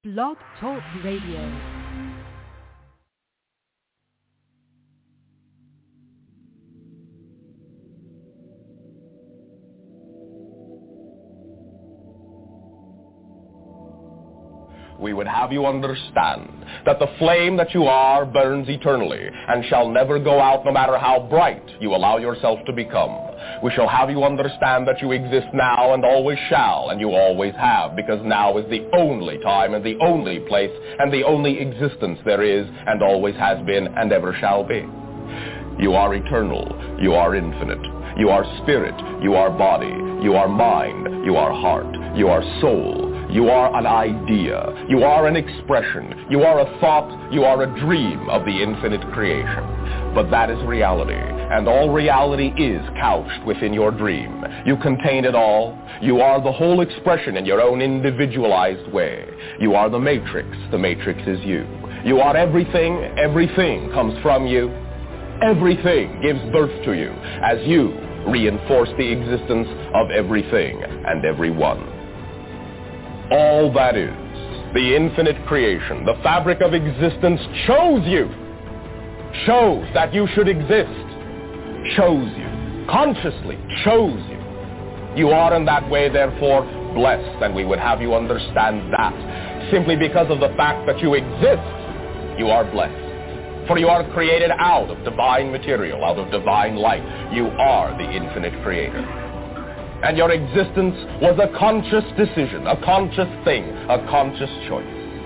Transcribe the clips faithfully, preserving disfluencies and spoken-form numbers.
Blog Talk Radio. We would have you understand that the flame that you are burns eternally and shall never go out no matter how bright you allow yourself to become. We shall have you understand that you exist now and always shall, and you always have, because now is the only time and the only place and the only existence there is and always has been and ever shall be. You are eternal. You are infinite. You are spirit. You are body. You are mind. You are heart. You are soul. You are an idea. You are an expression. You are a thought. You are a dream of the infinite creation. But that is reality, and all reality is couched within your dream. You contain it all. You are the whole expression in your own individualized way. You are the matrix. The matrix is you. You are everything. Everything comes from you. Everything gives birth to you as you reinforce the existence of everything and everyone. All that is, the infinite creation, the fabric of existence chose you, chose that you should exist, chose you, consciously chose you. You are in that way, therefore, blessed, and we would have you understand that. Simply because of the fact that you exist, you are blessed. For you are created out of divine material, out of divine light. You are the infinite creator. And your existence was a conscious decision, a conscious thing, a conscious choice.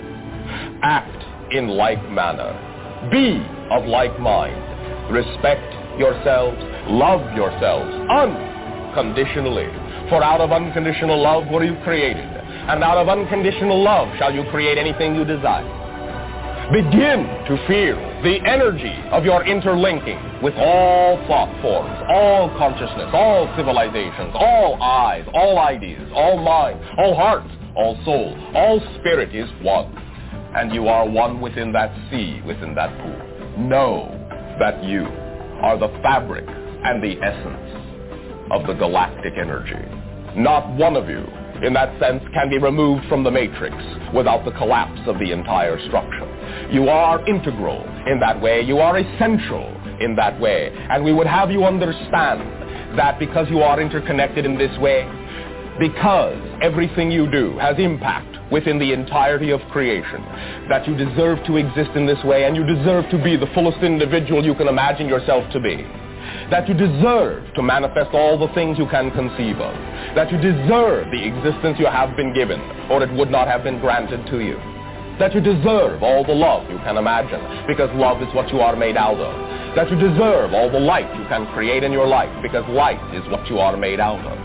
Act in like manner. Be of like mind. Respect yourselves. Love yourselves unconditionally. For out of unconditional love were you created. And out of unconditional love shall you create anything you desire. Begin to feel the energy of your interlinking with all thought forms, all consciousness, all civilizations, all eyes, all ideas, all mind, all hearts, all soul, all spirit is one. And you are one within that sea, within that pool. Know that you are the fabric and the essence of the galactic energy. Not one of you, in that sense, can be removed from the matrix without the collapse of the entire structure. You are integral in that way. You are essential in that way. And we would have you understand that because you are interconnected in this way, because everything you do has impact within the entirety of creation, that you deserve to exist in this way, and you deserve to be the fullest individual you can imagine yourself to be. That you deserve to manifest all the things you can conceive of. That you deserve the existence you have been given, or it would not have been granted to you. That you deserve all the love you can imagine, because love is what you are made out of. That you deserve all the light you can create in your life, because light is what you are made out of.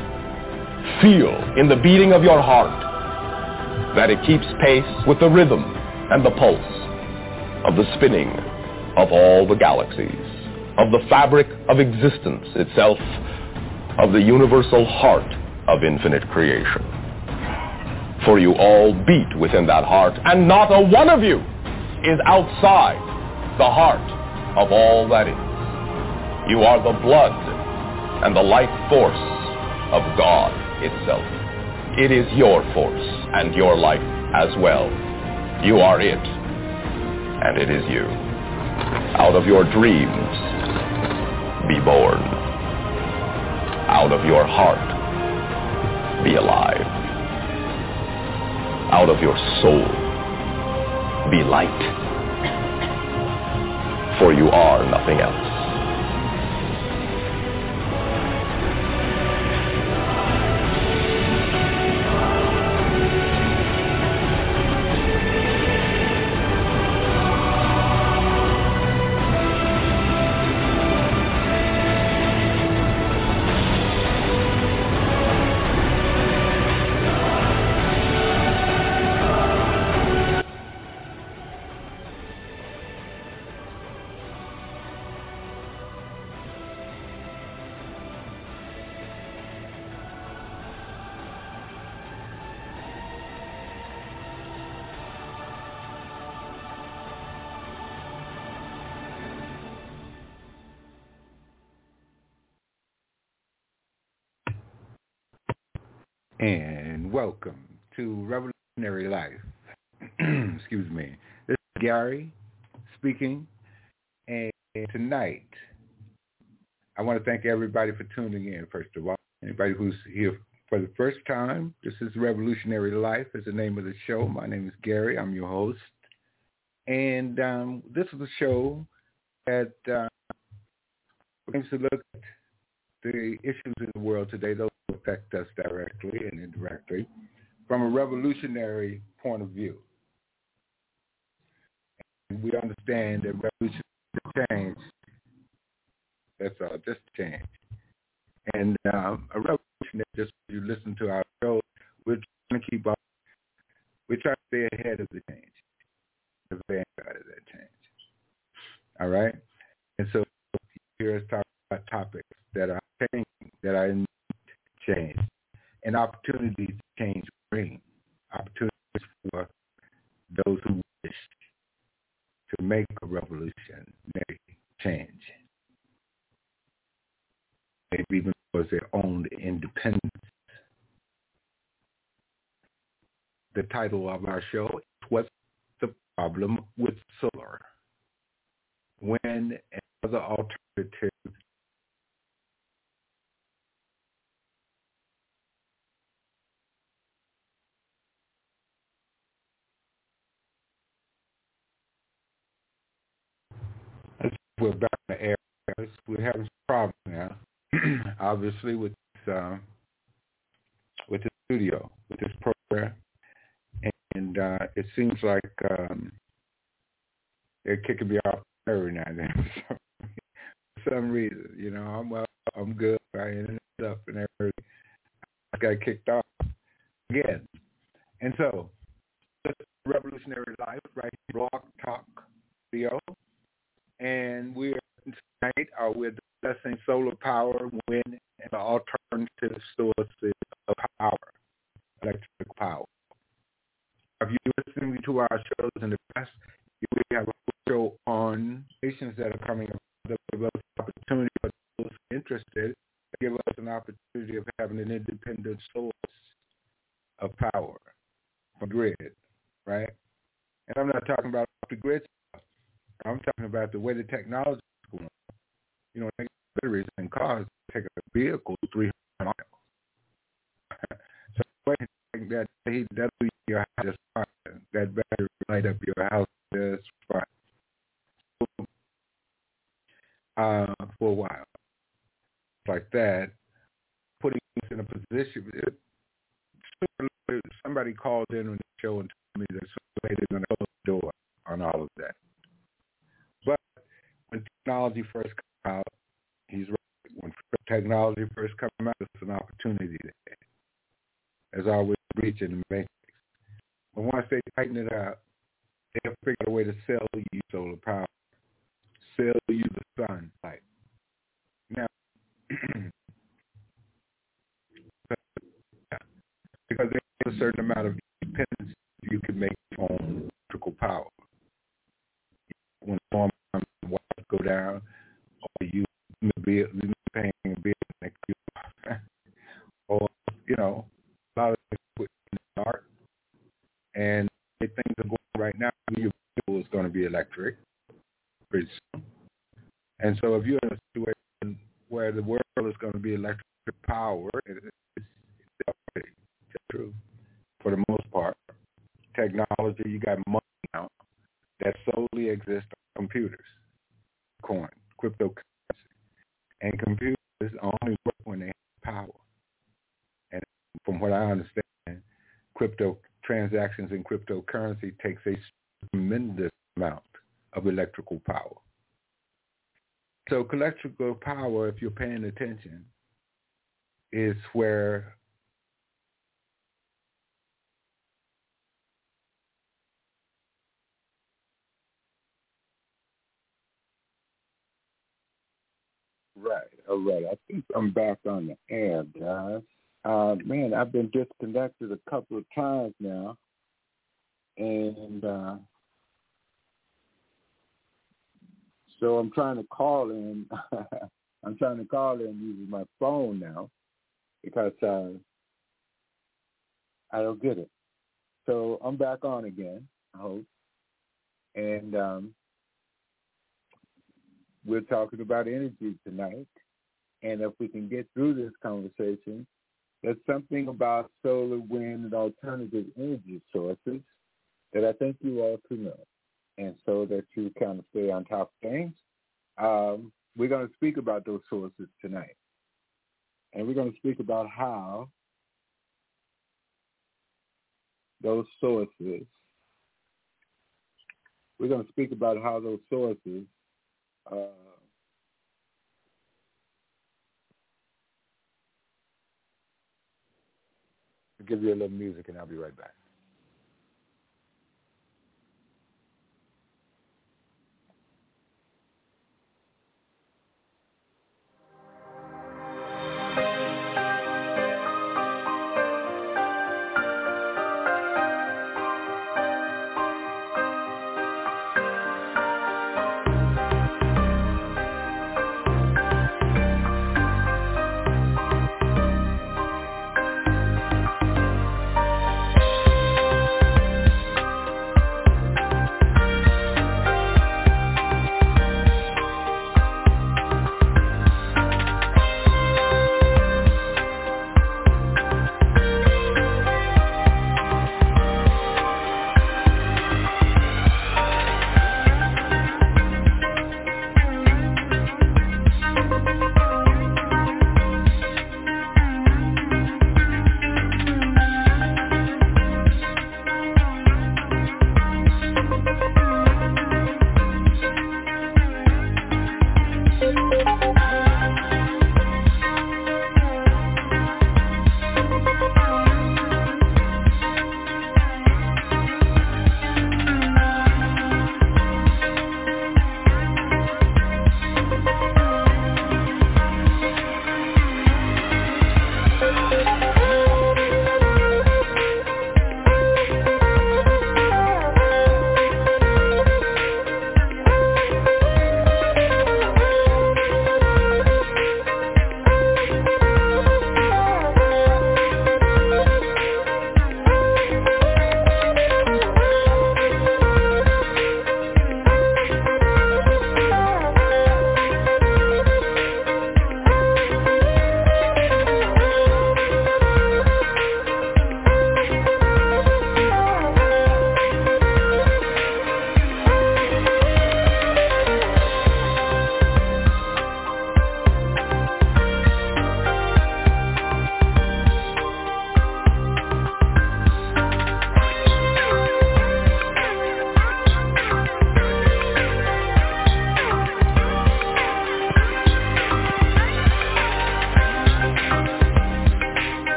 Feel in the beating of your heart that it keeps pace with the rhythm and the pulse of the spinning of all the galaxies, of the fabric of existence itself, of the universal heart of infinite creation. For you all beat within that heart, and not a one of you is outside the heart of all that is. You are the blood and the life force of God itself. It is your force and your life as well. You are it, and it is you. Out of your dreams, be born. Out of your heart, be alive. Out of your soul, be light. For you are nothing else. And welcome to Revolutionary Life excuse me. This is Gary speaking, and tonight I want to thank everybody for tuning in, first of all. Anybody who's here for the first time, this is Revolutionary Life is the name of the show. My name is Gary. I'm your host. And um, this is a show that uh, brings to look at the issues in the world today, those who affect us directly and indirectly, from a revolutionary point of view. And we understand that revolutionary change, that's all, just change. And um, a revolutionary, just as you listen to our show, we're trying to keep up, we're trying to stay ahead of the change, the vanguard of that change. All right? And so here is talk about topics that are changing, that are in change, and opportunities to change bring, opportunities for those who wish to make a revolutionary change, maybe even towards their own independence. The title of our show is What's the Problem with Solar? When and other alternatives we're back in the air. We're having some problems now, obviously, with this, uh, with the studio, with this program. And uh, it seems like um, they're kicking me off every now and then for some reason. You know, I'm well, I'm good. I ended up and everything. I got kicked off again. And so, this is Revolutionary Life, right here, Blog Talk Video. And we're tonight uh, we're discussing solar power, wind, and the alternative sources of power, electric power. If you're listening to our shows in the past, we have a show on nations that are coming up that give us an opportunity for those interested, give us an opportunity of having an independent source of power from grid, right? And I'm not talking about the grid stuff. I'm talking about the way the technology is going. You know, batteries in cars take a vehicle three hundred miles. So that that'll be your house just fine. That battery will light up your house just fine. So, uh, for a while, like that, putting us in a position. It, somebody called in on the show and told me that somebody is going to close the door on all of that. But when technology first came out, he's right. When technology first came out, it's an opportunity there. There's always reaching the matrix. But once they tighten it out, they'll figure out a way to sell you solar power, sell you the sunlight. Now, because there's a certain amount of dependence, you can make your own electrical power. When storm comes, the wires go down, or you be paying a bill next year, or you know, a lot of things put in the dark, and things are going right now. Your bill is going to be electric pretty soon, and so if you're in a situation where the world is going to be electric power, it's, it's already true for the most part. Technology, you got money now that solely exists on computers, coin, cryptocurrency. And computers only work when they have power. And from what I understand, crypto transactions in cryptocurrency takes a tremendous amount of electrical power. So electrical power, if you're paying attention, is where Right. All right. I think I'm back on the air, guys. Uh, man, I've been disconnected a couple of times now. And uh, so I'm trying to call in. I'm trying to call in using my phone now because uh, I don't get it. So I'm back on again. host. And um, we're talking about energy tonight. And if we can get through this conversation, there's something about solar, wind, and alternative energy sources that I think you all should know. And so that you kind of stay on top of things. Um, we're going to speak about those sources tonight. And we're going to speak about how those sources, we're going to speak about how those sources uh, I'll give you a little music and I'll be right back.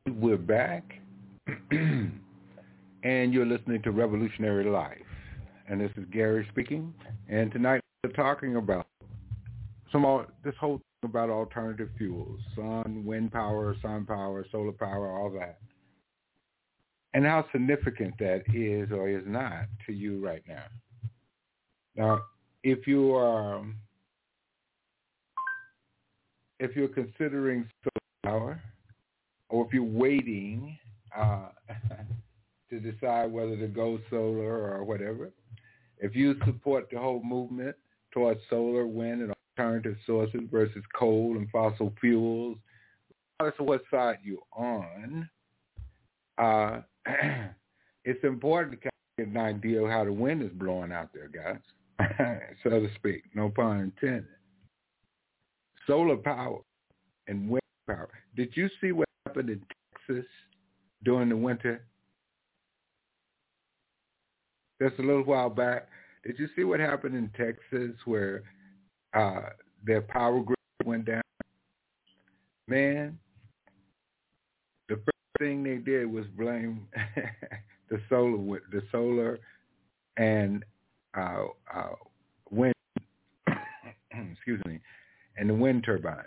We're back, and you're listening to Revolutionary Life. And this is Gary speaking. And tonight we're talking about some all, this whole thing about alternative fuels, sun, wind power, sun power, solar power, all that, and how significant that is or is not to you right now. Now, if you are, if you're considering solar power, or if you're waiting uh, to decide whether to go solar or whatever, if you support the whole movement towards solar, wind, and alternative sources versus coal and fossil fuels, regardless of what side you're on, uh, it's important to kind of get an idea of how the wind is blowing out there, guys, so to speak. No pun intended. Solar power and wind power. Did you see what happened in Texas during the winter? Just a little while back. Did you see what happened in Texas where uh, their power grid went down? Man, the first thing they did was blame the solar, the solar and uh, uh, wind. excuse me, and the wind turbines.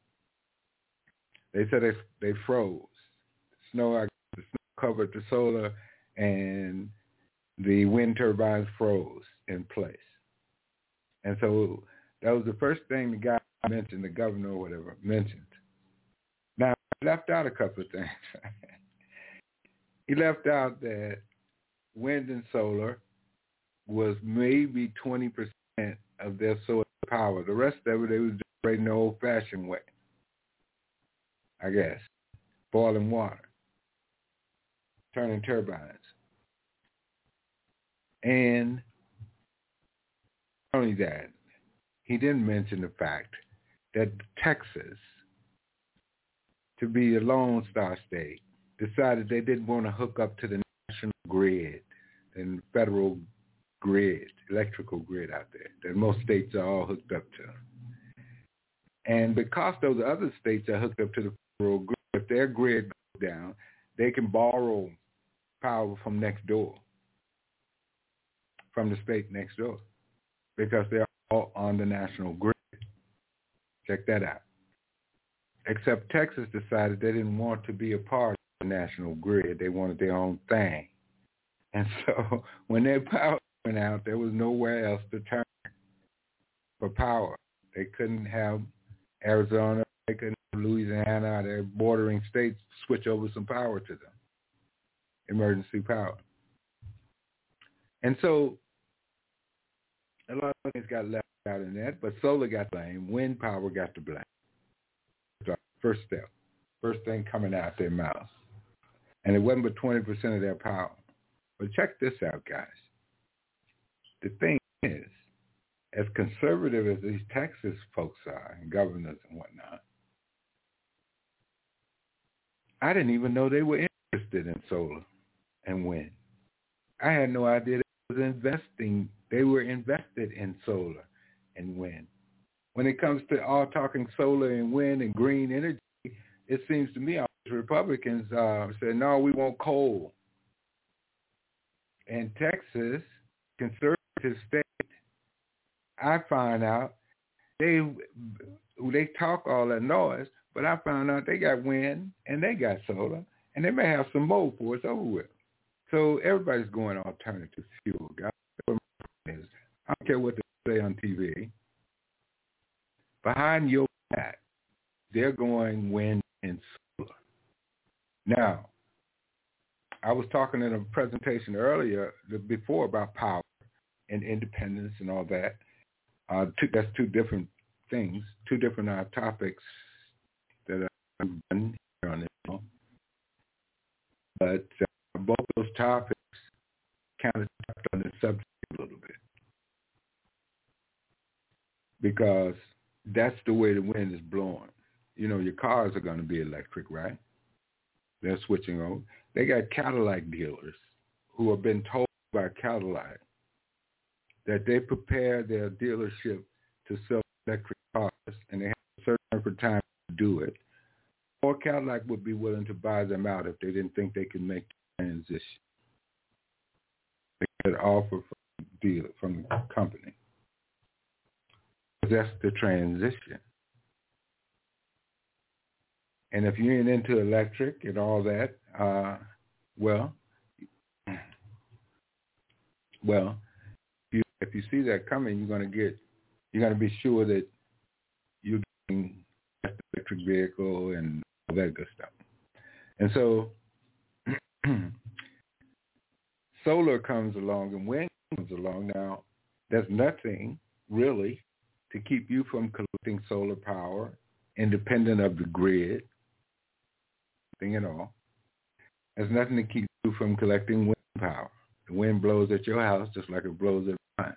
They said they they froze. Snow, the snow covered the solar, and the wind turbines froze in place. And so that was the first thing the guy mentioned, the governor or whatever, mentioned. Now, he left out a couple of things. He left out that wind and solar was maybe twenty percent of their solar power. The rest of it, they was operating the old-fashioned way, I guess, boiling water, turning turbines. And not only that, he didn't mention the fact that Texas, to be a Lone Star state, decided they didn't want to hook up to the national grid and federal grid, electrical grid out there that most states are all hooked up to. And because those other states are hooked up to the federal grid, if their grid goes down, they can borrow power from next door, from the state next door, because they're all on the national grid. Check that out. Except Texas decided they didn't want to be a part of the national grid. They wanted their own thing. And so when their power went out, there was nowhere else to turn for power. They couldn't have Arizona, they couldn't have Louisiana, their bordering states switch over some power to them, emergency power. And so a lot of things got left out in that, but solar got blamed, wind power got to blame. First step, first thing coming out their mouth. And it wasn't but twenty percent of their power. But check this out, guys. The thing is, as conservative as these Texas folks are, and governors and whatnot, I didn't even know they were interested in solar and wind. I had no idea they was investing. They were invested in solar and wind. When it comes to all talking solar and wind and green energy, it seems to me all these Republicans uh, say, no, we want coal. In Texas, conservative state, I find out they they talk all that noise, but I found out they got wind and they got solar, and they may have some more for us over with. So everybody's going alternative fuel, guys. I don't care what they say on T V. Behind your back, they're going wind and solar. Now, I was talking in a presentation earlier, before, about power and independence and all that. Uh, two, that's two different things, two different uh, topics that I've done here on this show. But uh, both those topics kind of touched on the subject a little bit, because that's the way the wind is blowing. You know, your cars are going to be electric, right? They're switching over. They got Cadillac dealers who have been told by Cadillac that they prepare their dealership to sell electric cars, and they have a certain amount of time to do it. or Cadillac would be willing to buy them out if they didn't think they could make the transition. They get an offer from the dealer, from the company. That's the transition. And if you ain't into electric and all that, uh, well, well, if you, if you see that coming, you're going to get, you're going to be sure that you're getting an electric vehicle and all that good stuff. And so solar comes along and wind comes along. Now, there's nothing really to keep you from collecting solar power independent of the grid, nothing at all. There's nothing to keep you from collecting wind power. The wind blows at your house just like it blows at mine.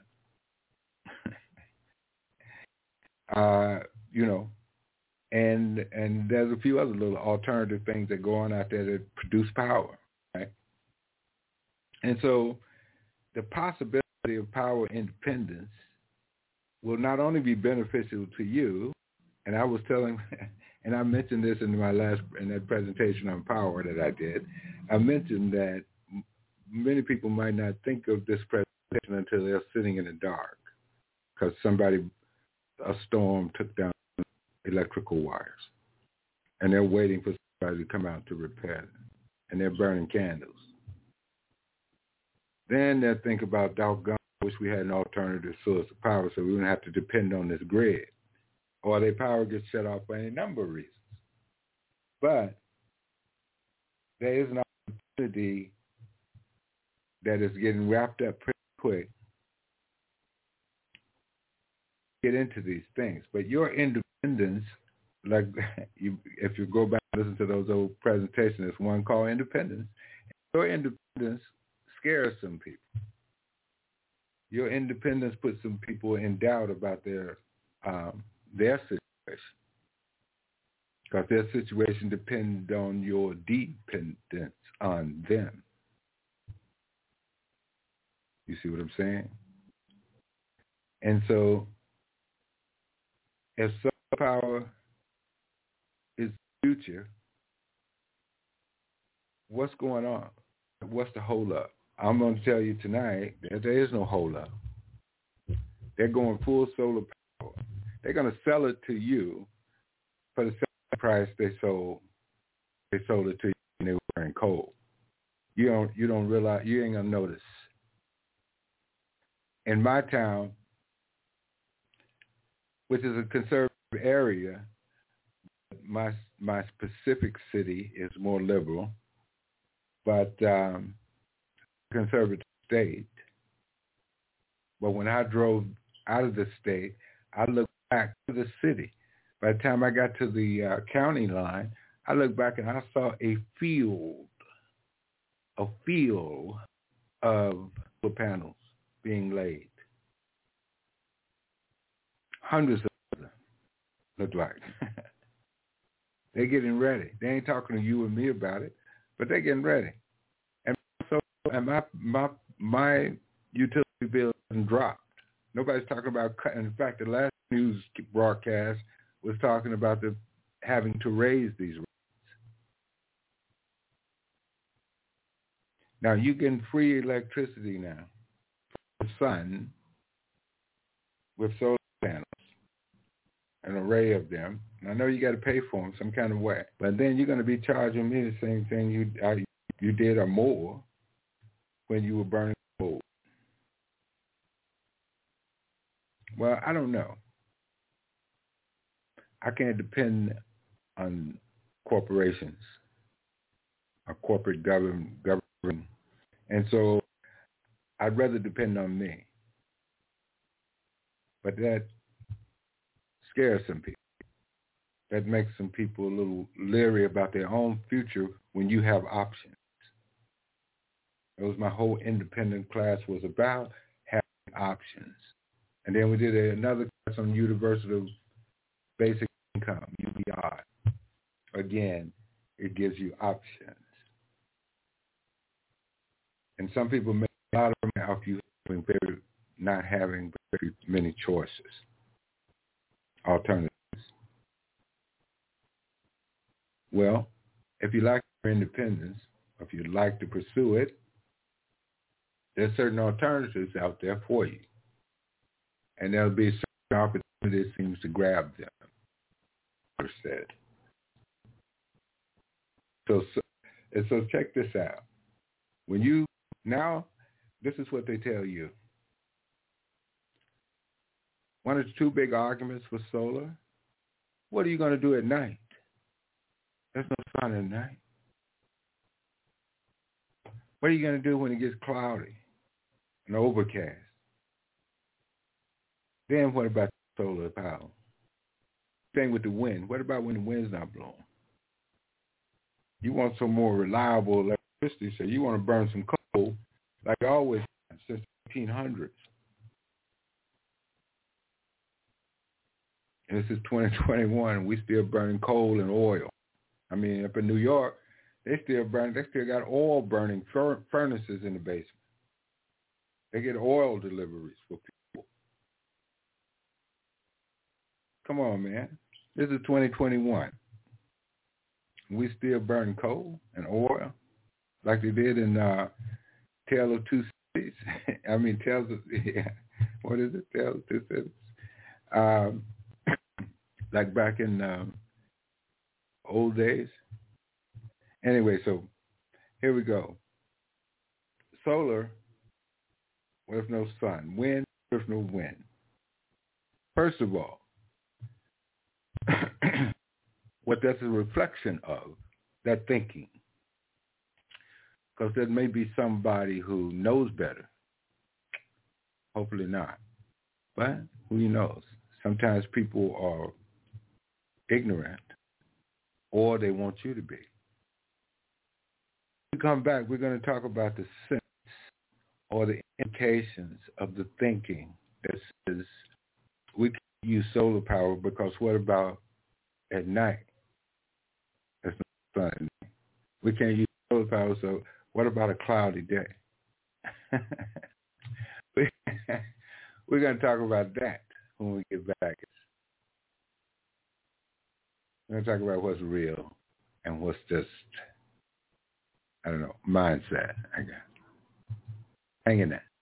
uh, you know, and and there's a few other little alternative things that go on out there that produce power, right? And so the possibility of power independence will not only be beneficial to you, and I was telling, and I mentioned this in my last, in that presentation on power that I did, I mentioned that many people might not think of this presentation until they're sitting in the dark because somebody, a storm took down electrical wires, and they're waiting for somebody to come out to repair them, and they're burning candles. Then they'll think about, doggone, I wish we had an alternative source of power so we wouldn't have to depend on this grid. Or their power gets shut off for any number of reasons. But there is an opportunity that is getting wrapped up pretty quick to get into these things. But your independence, like you, if you go back and listen to those old presentations, there's one called Independence. Your independence scares some people. Your independence puts some people in doubt about their um, their situation, because their situation depends on your dependence on them. You see what I'm saying? And so, if solar power is the future, what's going on? What's the hold up? I'm going to tell you tonight that there is no hold up. They're going full solar power. They're going to sell it to you for the same price they sold. They sold it to you when they were wearing coal. You don't. You don't realize. You ain't gonna notice. In my town, which is a conservative area, my my specific city is more liberal, but um, conservative state. But when I drove out of the state, I looked back to the city. By the time I got to the uh, county line, I looked back and I saw a field, a field of solar panels being laid. Hundreds of them, look like. They're getting ready. They ain't talking to you and me about it, but they're getting ready. And so, and my my my utility bill hasn't dropped. Nobody's talking about cutting. In fact, the last news broadcast was talking about the having to raise these rates. Now, you get free electricity now from the sun with solar panels, an array of them. And I know you got to pay for them some kind of way, but then you're going to be charging me the same thing you uh, you did or more when you were burning coal. Well, I don't know. I can't depend on corporations or corporate government, government. And so I'd rather depend on me. But that scares some people. That makes some people a little leery about their own future when you have options. That was my whole independent class was about, having options. And then we did another class on universal basic income, U B I. Again, it gives you options. And some people make a lot of money off you having very, not having very many choices, alternatives. Well, if you like your independence, or if you'd like to pursue it, there's certain alternatives out there for you. And there'll be certain opportunities that seems to grab them, per se. So, so, and so check this out. When you, now, this is what they tell you. One of the two big arguments with solar, what are you going to do at night? There's no sun at night. What are you going to do when it gets cloudy and overcast? Then what about solar power? Same with the wind. What about when the wind's not blowing? You want some more reliable electricity, so you want to burn some coal like always since the eighteen hundreds. And this is twenty twenty-one, and we still burning coal and oil. I mean, up in New York, they still burn. They still got oil burning fur- furnaces in the basement. They get oil deliveries for people. Come on, man. This is twenty twenty-one. We still burn coal and oil like they did in uh, Tale of Two Cities. I mean, Tales of, yeah, what is it? Tale of Two Cities. Um, like back in um, old days. Anyway, so here we go. Solar with no sun. Wind with no wind. First of all, what that's a reflection of, that thinking. Because there may be somebody who knows better. Hopefully not. But who knows? Sometimes people are ignorant, or they want you to be. When we come back, we're going to talk about the sense or the implications of the thinking that says we can use solar power because what about at night? There's no sun. We can't use solar power, so what about a cloudy day? We're going to talk about that when we get back. We're going to talk about what's real and what's just, I don't know, mindset, I guess. Hang in there.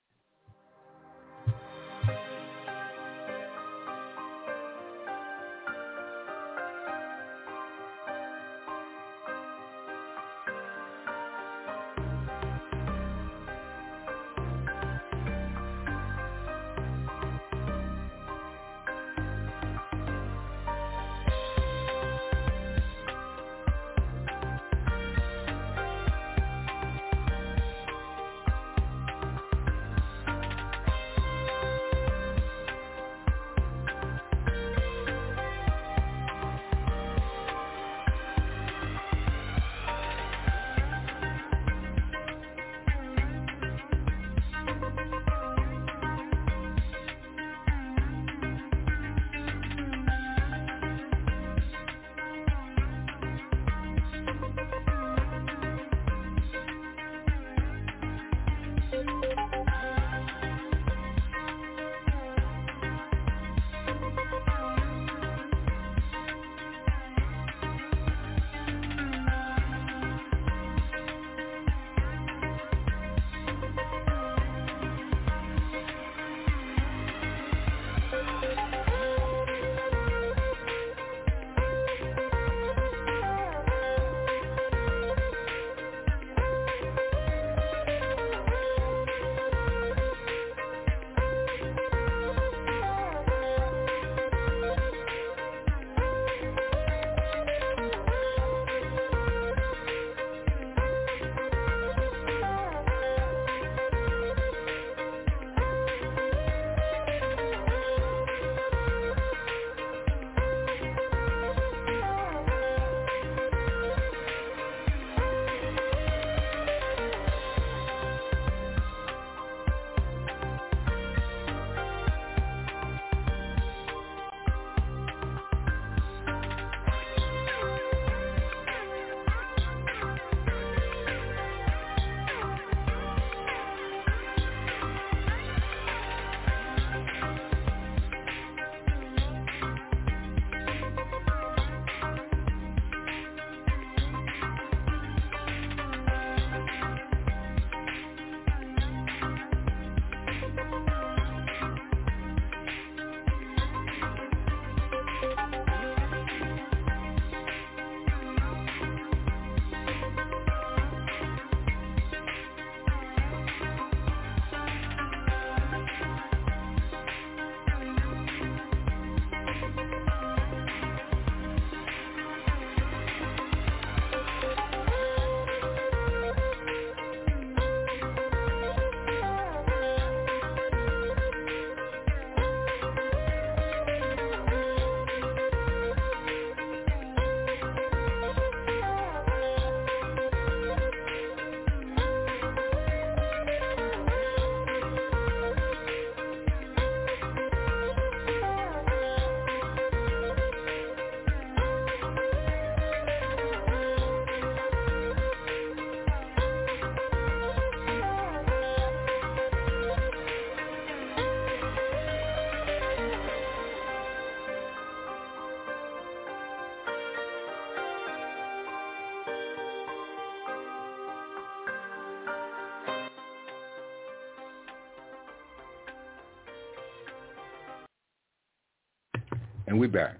And we're back.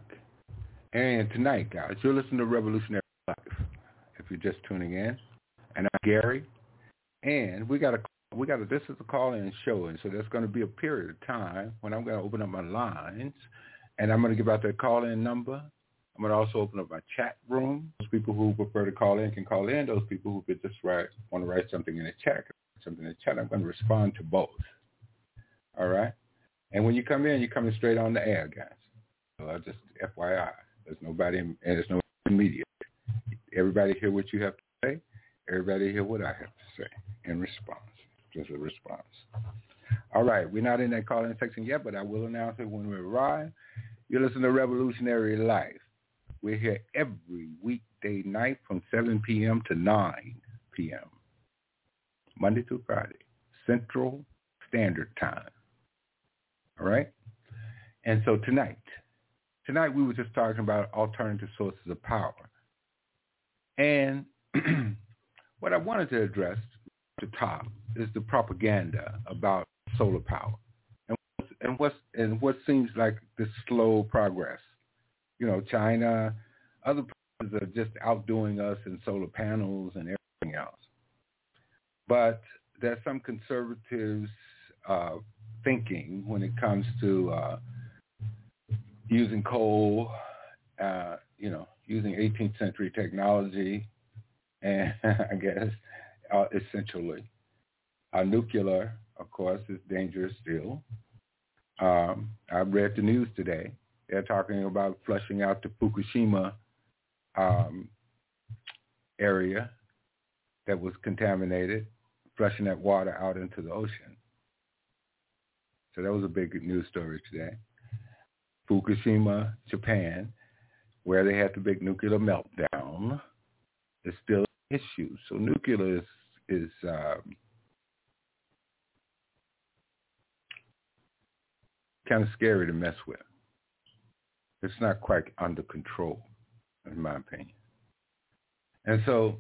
And tonight, guys, you're listening to Revolutionary Life, if you're just tuning in. And I'm Gary. And we got a, we got a, this is a call-in show, and so there's going to be a period of time when I'm going to open up my lines, and I'm going to give out the call-in number. I'm going to also open up my chat room. Those people who prefer to call in can call in. Those people who could just write, want to write something in the chat, something in the chat, I'm going to respond to both. All right? And when you come in, you're coming straight on the air, guys. So just F Y I, there's nobody, and there's no media. Everybody hear what you have to say. Everybody hear what I have to say in response. Just a response. All right, we're not in that call-in section yet, but I will announce it when we arrive. You're listening to Revolutionary Life. We're here every weekday night from seven p.m. to nine p.m., Monday through Friday, Central Standard Time. All right? And so tonight, Tonight we were just talking about alternative sources of power. And what I wanted to address at the top is the propaganda about solar power and, and, what's, and what seems like this slow progress. You know, China, other places are just outdoing us in solar panels and everything else. But there's some conservatives uh, thinking when it comes to uh, using coal, uh, you know, using eighteenth century technology, and I guess uh, essentially, uh, nuclear, of course, is dangerous still. Um, I read the news today. They're talking about flushing out the Fukushima um, area that was contaminated, flushing that water out into the ocean. So that was a big news story today. Fukushima, Japan, where they had the big nuclear meltdown, is still an issue. So nuclear is, is um, kind of scary to mess with. It's not quite under control, in my opinion. And so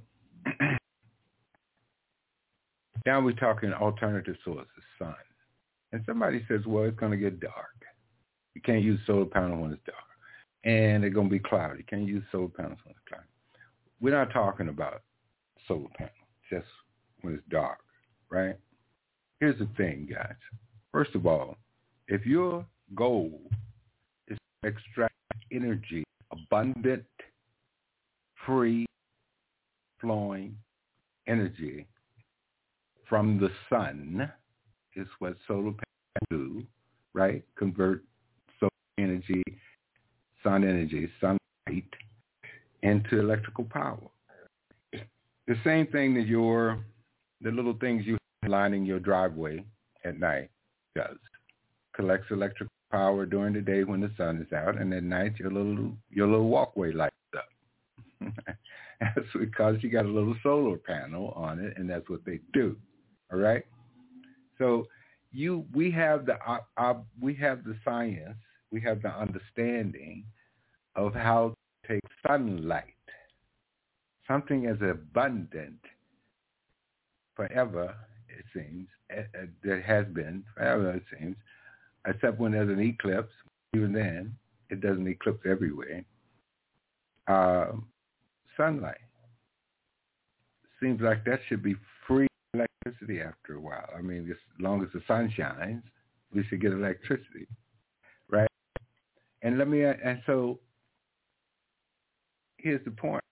now we're talking alternative sources, sun. And somebody says, well, it's going to get dark. You can't use solar panels when it's dark. And it's going to be cloudy. You can't use solar panels when it's cloudy. We're not talking about solar panels just when it's dark, right? Here's the thing, guys. First of all, if your goal is to extract energy, abundant, free, flowing energy from the sun, is what solar panels do, right? Convert solar energy, sun energy, sunlight, into electrical power. The same thing that your, the little things you have lining your driveway at night does. Collects electrical power during the day when the sun is out, and at night your little your little walkway lights up. That's because you got a little solar panel on it, and that's what they do. All right. So you, we have the uh, uh, we have the science, we have the understanding of how to take sunlight, something as abundant forever it seems, uh, uh, there has been forever, it seems, except when there's an eclipse. Even then, it doesn't eclipse everywhere. Uh, sunlight. Seems like that should be free electricity after a while. I mean, as long as the sun shines, we should get electricity, right? And let me, and so here's the point.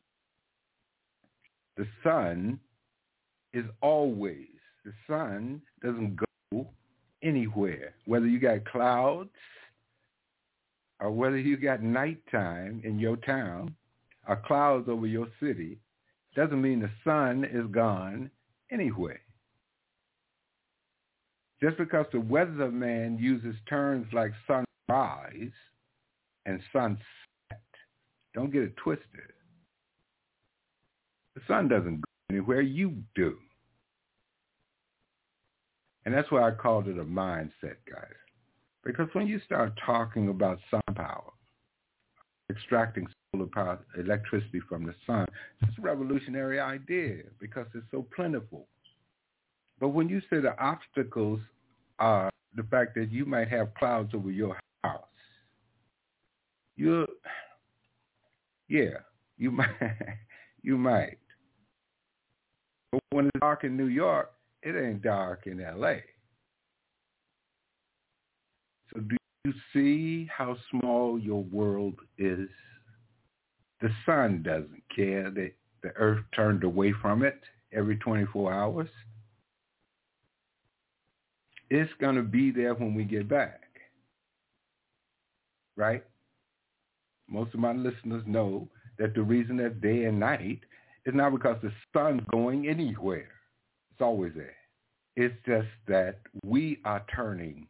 The sun is always, the sun doesn't go anywhere. Whether you got clouds or whether you got nighttime in your town or clouds over your city, doesn't mean the sun is gone anywhere. Just because the weatherman uses terms like sunrise and sunset, don't get it twisted. The sun doesn't go anywhere, you do. And that's why I called it a mindset, guys. Because when you start talking about sun power, extracting solar power, electricity from the sun, it's a revolutionary idea because it's so plentiful. But when you say the obstacles are the fact that you might have clouds over your house, you, yeah, you might, you might. But when it's dark in New York, it ain't dark in L A. So do you see how small your world is? The sun doesn't care that the earth turned away from it every twenty-four hours. It's going to be there when we get back, right? Most of my listeners know that the reason that day and night is not because the sun's going anywhere. It's always there. It's just that we are turning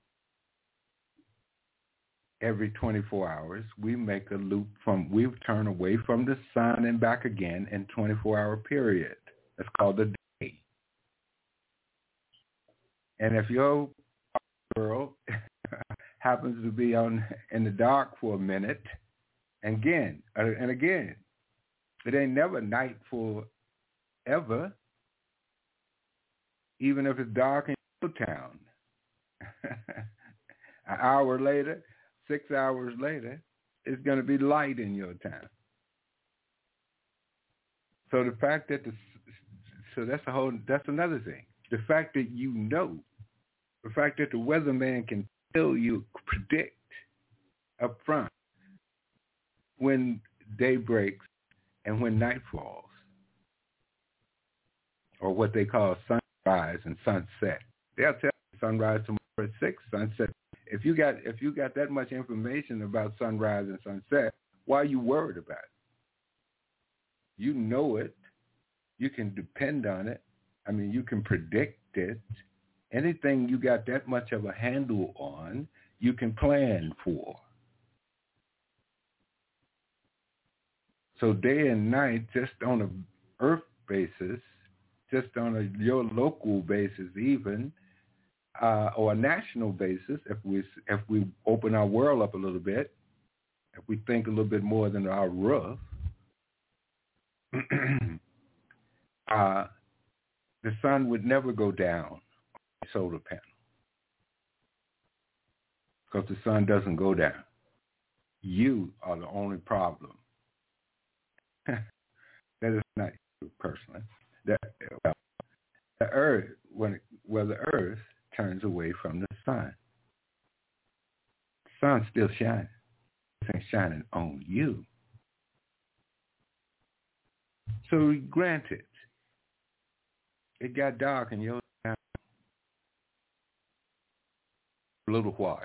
every twenty-four hours. We make a loop from, we turn away from the sun and back again in twenty-four hour period. That's called the day. And if your world happens to be on in the dark for a minute, and again, and again, it ain't never night forever, even if it's dark in your town. An hour later, six hours later, it's going to be light in your town. So the fact that the, so that's a whole, that's another thing. The fact that you know, the fact that the weatherman can tell you, predict up front when day breaks and when night falls, or what they call sunrise and sunset. They'll tell you sunrise tomorrow at six, sunset. If you got if you got that much information about sunrise and sunset, why are you worried about it? You know it. You can depend on it. I mean, you can predict it. Anything you got that much of a handle on, you can plan for. So day and night, just on a earth basis, just on a your local basis even, uh, or a national basis, if we if we open our world up a little bit, if we think a little bit more than our roof, uh, the sun would never go down on the solar panel because the sun doesn't go down. You are the only problem. That is not you personally. That, well, the earth, when it, well, the earth turns away from the sun. The sun's still shining. It ain't shining on you. So granted, it got dark in your town for a little while.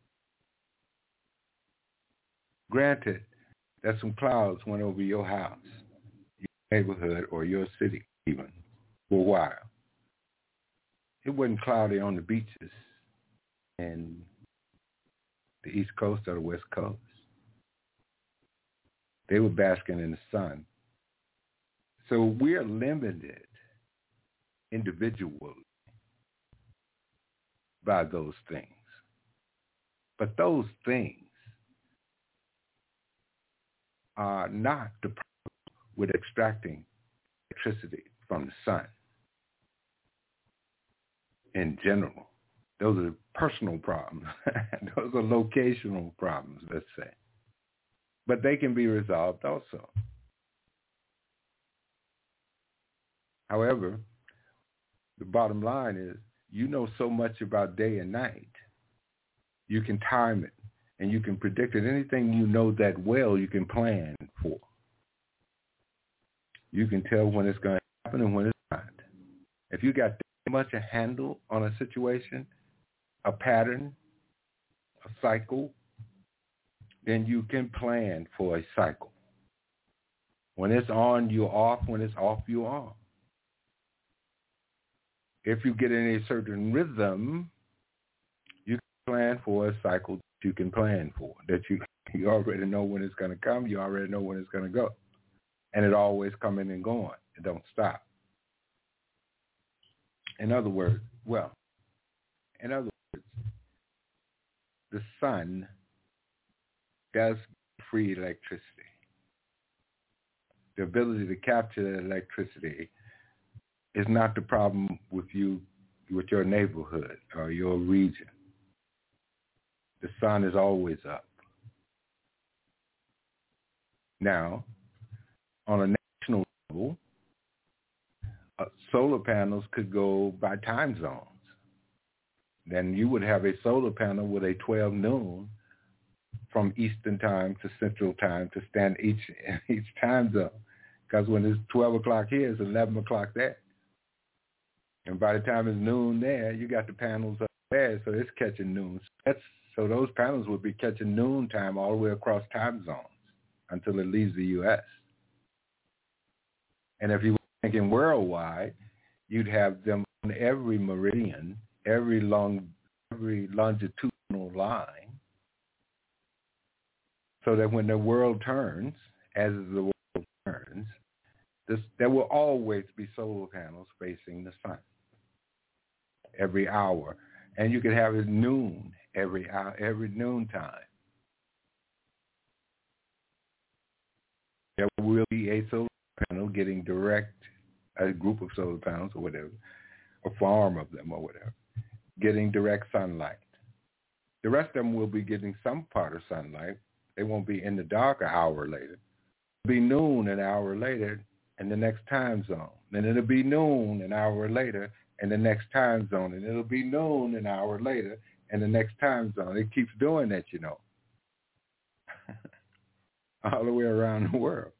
Granted that some clouds went over your house, your neighborhood, or your city even for a while. It wasn't cloudy on the beaches in the East Coast or the West Coast. They were basking in the sun. So we're limited individually by those things. But those things are not the problem with extracting electricity from the sun. in general. Those are personal problems. Those are locational problems, let's say. But they can be resolved also. However, the bottom line is you know so much about day and night. You can time it, and you can predict it. Anything you know that well, you can plan for. You can tell when it's going to happen and when it's not. If you got that much a handle on a situation, a pattern, a cycle, then you can plan for a cycle. When it's on, you're off. When it's off, you're on. If you get in a certain rhythm, you can plan for a cycle that you can plan for, that you, you already know when it's going to come. You already know when it's going to go. And it always coming and going. It don't stop. In other words, well, in other words, the sun does free electricity. The ability to capture that electricity is not the problem with you, with your neighborhood or your region. The sun is always up. Now, on a national level, uh, solar panels could go by time zones. Then you would have a solar panel with a twelve noon from Eastern time to Central time to stand each each time zone. Because when it's twelve o'clock here, it's eleven o'clock there. And by the time it's noon there, you got the panels up there, so it's catching noon. So, that's, so those panels would be catching noon time all the way across time zones until it leaves the U S. And if you were thinking worldwide, you'd have them on every meridian, every long, every longitudinal line, so that when the world turns, as the world turns, this, there will always be solar panels facing the sun every hour. And you could have it noon every hour, every noon time. There will be a solar panel getting direct, a group of solar panels or whatever, a farm of them or whatever, getting direct sunlight. The rest of them will be getting some part of sunlight. They won't be in the dark an hour later. It'll be noon an hour later in the next time zone. Then it'll be noon an hour later in the next time zone. And it'll be noon an hour later in the next time zone. It keeps doing that, you know, all the way around the world.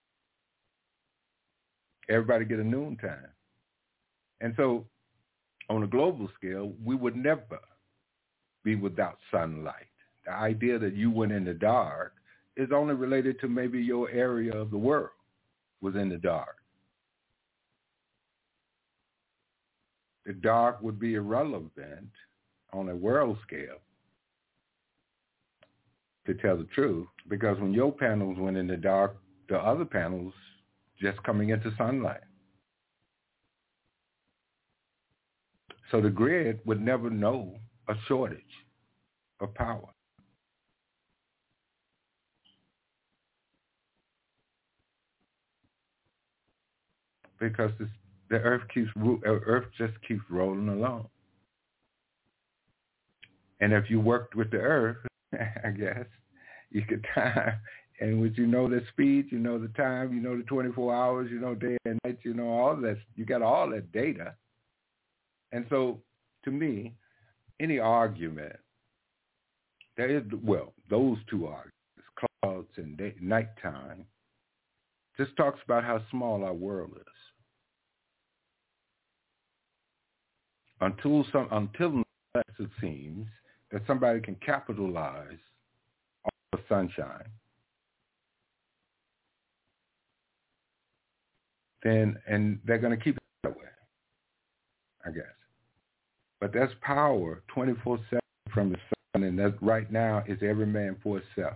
Everybody get a noon time. And so on a global scale, we would never be without sunlight. The idea that you went in the dark is only related to maybe your area of the world was in the dark. The dark would be irrelevant on a world scale, to tell the truth, because when your panels went in the dark, the other panels just coming into sunlight. So the grid would never know a shortage of power. Because this, the earth keeps, earth just keeps rolling along. And if you worked with the earth, I guess, you could time. And when you know the speed, you know the time, you know the twenty-four hours, you know day and night, you know all that. You got all that data. And so, to me, any argument, there is, well, those two arguments, clouds and day, nighttime, just talks about how small our world is. Until some, until it seems that somebody can capitalize on the sunshine, then, and they're going to keep it that way, I guess. But that's power twenty-four seven from the sun, and that right now is every man for itself.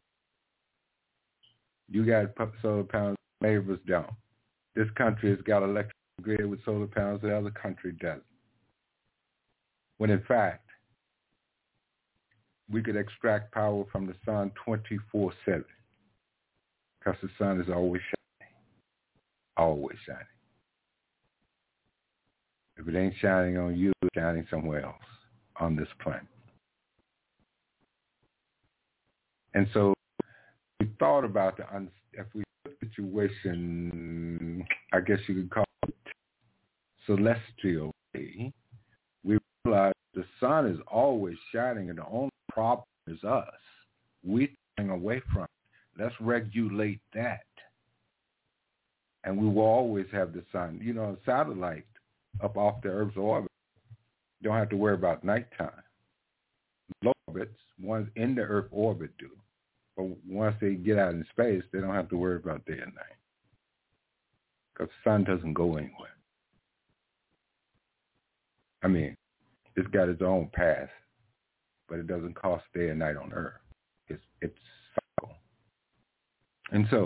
You got solar panels, neighbors don't. This country has got electric grid with solar panels, the other country doesn't. When in fact, we could extract power from the sun twenty-four seven, because the sun is always shining, always shining. If it ain't shining on you, it's shining somewhere else on this planet. And so we thought about the, if we took the situation, I guess you could call it celestial, we realized the sun is always shining and the only problem is us. We're turning away from it. Let's regulate that. And we will always have the sun. You know, a satellite up off the Earth's orbit, you don't have to worry about nighttime. Low orbits, ones in the Earth orbit do. But once they get out in space, they don't have to worry about day and night. Because the sun doesn't go anywhere. I mean, it's got its own path, but it doesn't cost day and night on Earth. It's it's cycle. And so,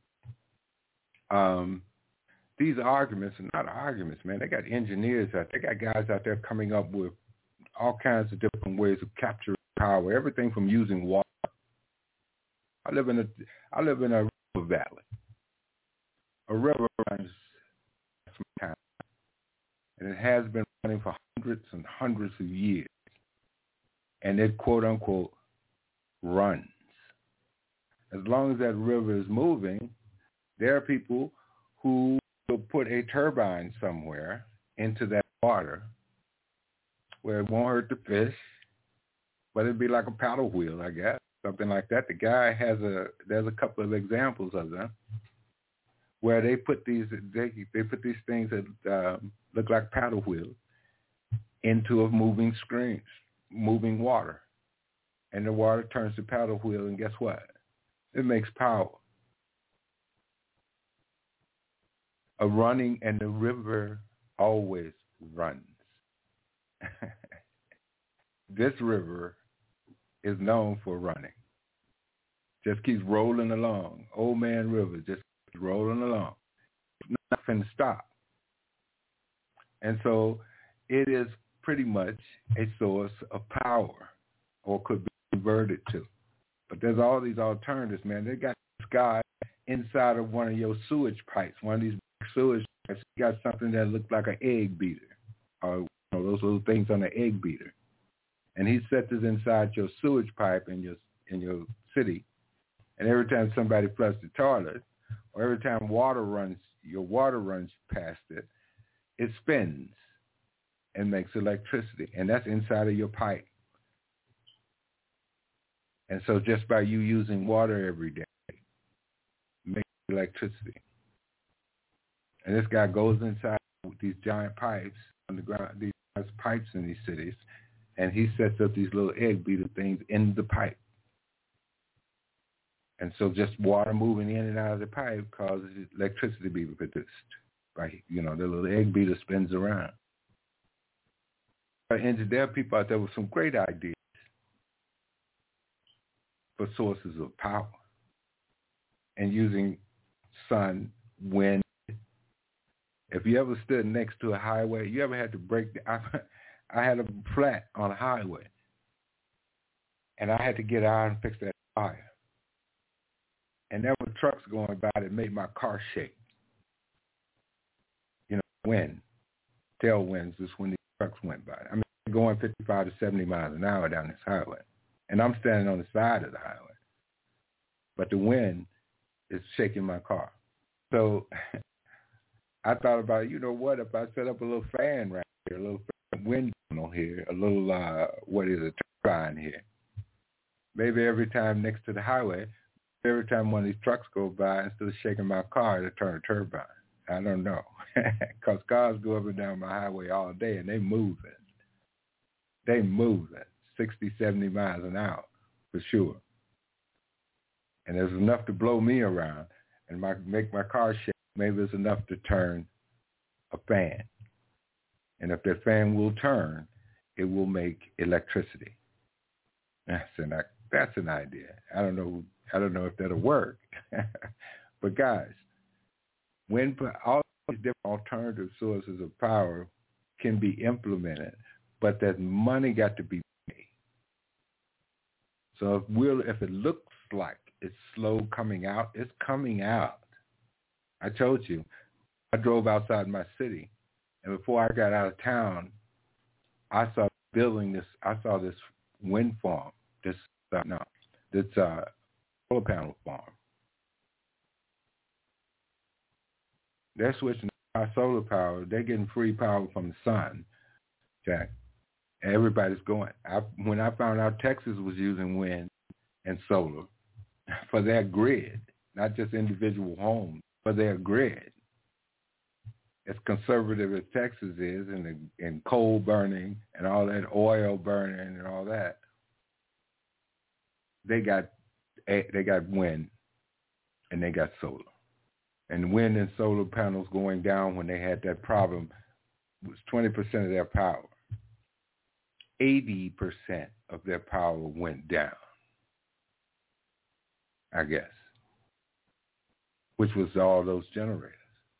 um, these arguments are not arguments, man. They got engineers out there. They got guys out there coming up with all kinds of different ways of capturing power. Everything from using water. I live in a I live in a river valley. A river runs from time, and it has been running for hundreds and hundreds of years, and it quote unquote runs. As long as that river is moving, there are people who will put a turbine somewhere into that water where it won't hurt the fish, but it'd be like a paddle wheel, I guess, something like that. The guy has a, there's a couple of examples of them where they put these, they, they put these things that uh, look like paddle wheels into a moving screen, moving water. And the water turns to paddle wheel, and guess what? It makes power. A running, and the river always runs. This river is known for running. Just keeps rolling along. Old Man River just keeps rolling along. It's not going to stop. And so it is pretty much a source of power, or could be converted to. But there's all these alternatives, man. They got this guy inside of one of your sewage pipes, one of these sewage pipes. You got something that looks like an egg beater, or you know, those little things on the egg beater. And he sets it inside your sewage pipe in your in your city. And every time somebody flushes the toilet, or every time water runs, your water runs past it, it spins and makes electricity. And that's inside of your pipe. And so just by you using water every day, makes electricity. And this guy goes inside with these giant pipes underground, these pipes in these cities, and he sets up these little egg beater things in the pipe. And so just water moving in and out of the pipe causes electricity to be produced. Right? You know, the little egg beater spins around. And there are people out there with some great ideas for sources of power and using sun, wind. If you ever stood next to a highway, you ever had to break the, I, I had a flat on a highway, and I had to get out and fix that fire. And there were trucks going by that made my car shake. You know, wind, tailwinds is when these trucks went by. I mean, going fifty-five to seventy miles an hour down this highway. And I'm standing on the side of the highway. But the wind is shaking my car. So I thought about, you know what, if I set up a little fan right here, a little wind tunnel here, a little, uh, what is it, turbine here. Maybe every time next to the highway, every time one of these trucks go by, instead of shaking my car, it'll turn a turbine. I don't know. Because cars go up and down my highway all day, and they move it. They move it. sixty, seventy miles an hour, for sure. And there's enough to blow me around and my, make my car shake. Maybe it's enough to turn a fan. And if that fan will turn, it will make electricity. That's an, that's an idea. I don't know. I don't know if that'll work. But guys, when all these different alternative sources of power can be implemented, but that money got to be made. So if we'll, if it looks like it's slow coming out, it's coming out. I told you, I drove outside my city, And before I got out of town, I saw building this. I saw this wind farm. This uh, no, this uh, solar panel farm. They're switching to our solar power. They're getting free power from the sun, Jack. And everybody's going. I, when I found out Texas was using wind and solar for their grid, not just individual homes, for their grid. As conservative as Texas is, and the, and coal burning and all that, oil burning and all that, they got they got wind and they got solar. And wind and solar panels going down when they had that problem was twenty percent of their power. eighty percent of their power went down, I guess, which was all those generators.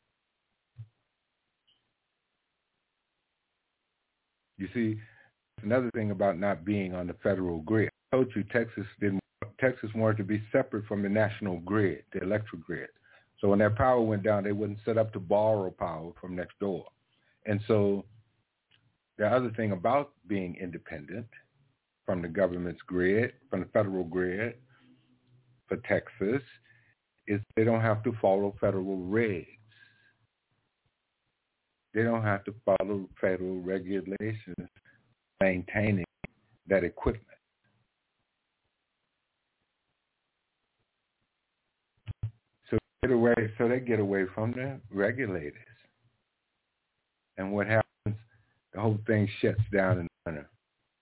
You see, another thing about not being on the federal grid. I told you Texas didn't. Texas wanted to be separate from the national grid, the electric grid. So when their power went down, they wouldn't set up to borrow power from next door. And so the other thing about being independent from the government's grid, from the federal grid for Texas, is they don't have to follow federal regs. They don't have to follow federal regulations maintaining that equipment. So they get away, so they get away from the regulators. And what happens, the whole thing shuts down in the winter.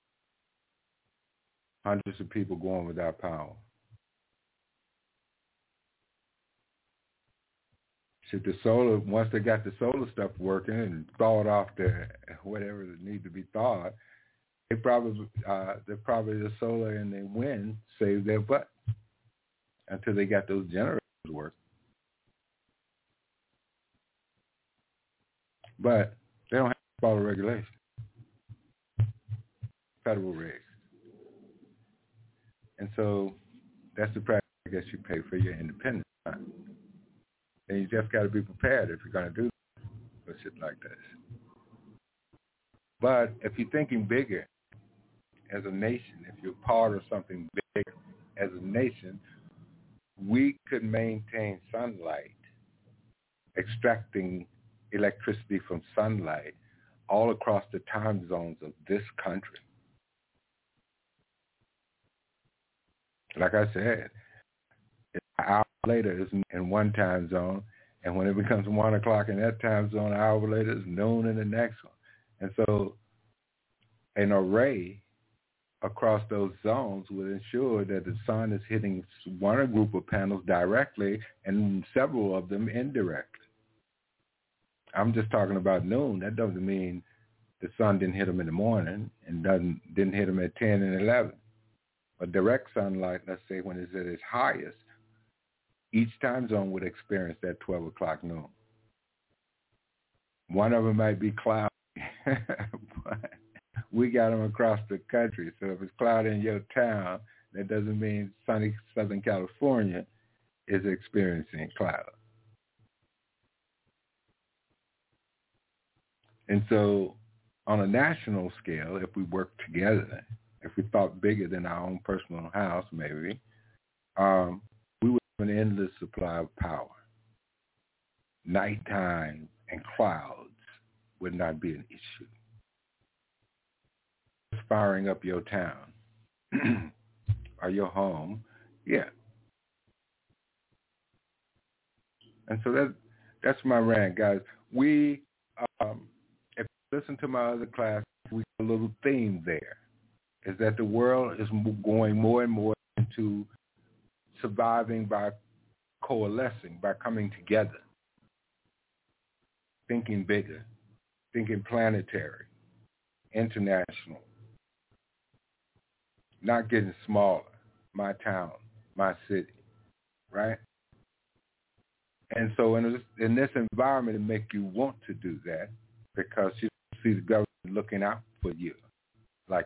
Hundreds of people going without power. Should the solar, once they got the solar stuff working and thawed off the whatever that need to be thawed, they probably, uh, they probably the solar and the wind saved their butt until they got those generators working. But they don't have to follow regulations, federal regs. And so that's the price I guess you pay for your independence. And you just got to be prepared if you're going to do for shit like this. But if you're thinking bigger as a nation, if you're part of something big as a nation, we could maintain sunlight, extracting electricity from sunlight all across the time zones of this country. Like I said, an hour later is in one time zone, and when it becomes one o'clock in that time zone, an hour later it's noon in the next one. And so an array across those zones will ensure that the sun is hitting one group of panels directly and several of them indirectly. I'm just talking about noon. That doesn't mean the sun didn't hit them in the morning and doesn't didn't hit them at ten and eleven. But direct sunlight, let's say when it's at its highest, each time zone would experience that twelve o'clock noon. One of them might be cloudy, but we got them across the country. So if it's cloudy in your town, that doesn't mean sunny Southern California is experiencing cloud. And so on a national scale, if we work together, if we thought bigger than our own personal house, maybe, um, we would have an endless supply of power. Nighttime and clouds would not be an issue. Firing up your town or your home, yeah. And so that that's my rant, guys. We, um, if you listen to my other class, we have a little theme there, is that the world is going more and more into surviving by coalescing, by coming together, thinking bigger, thinking planetary, international, not getting smaller, my town, my city, right? And so in this, in this environment, it makes you want to do that because you see the government looking out for you like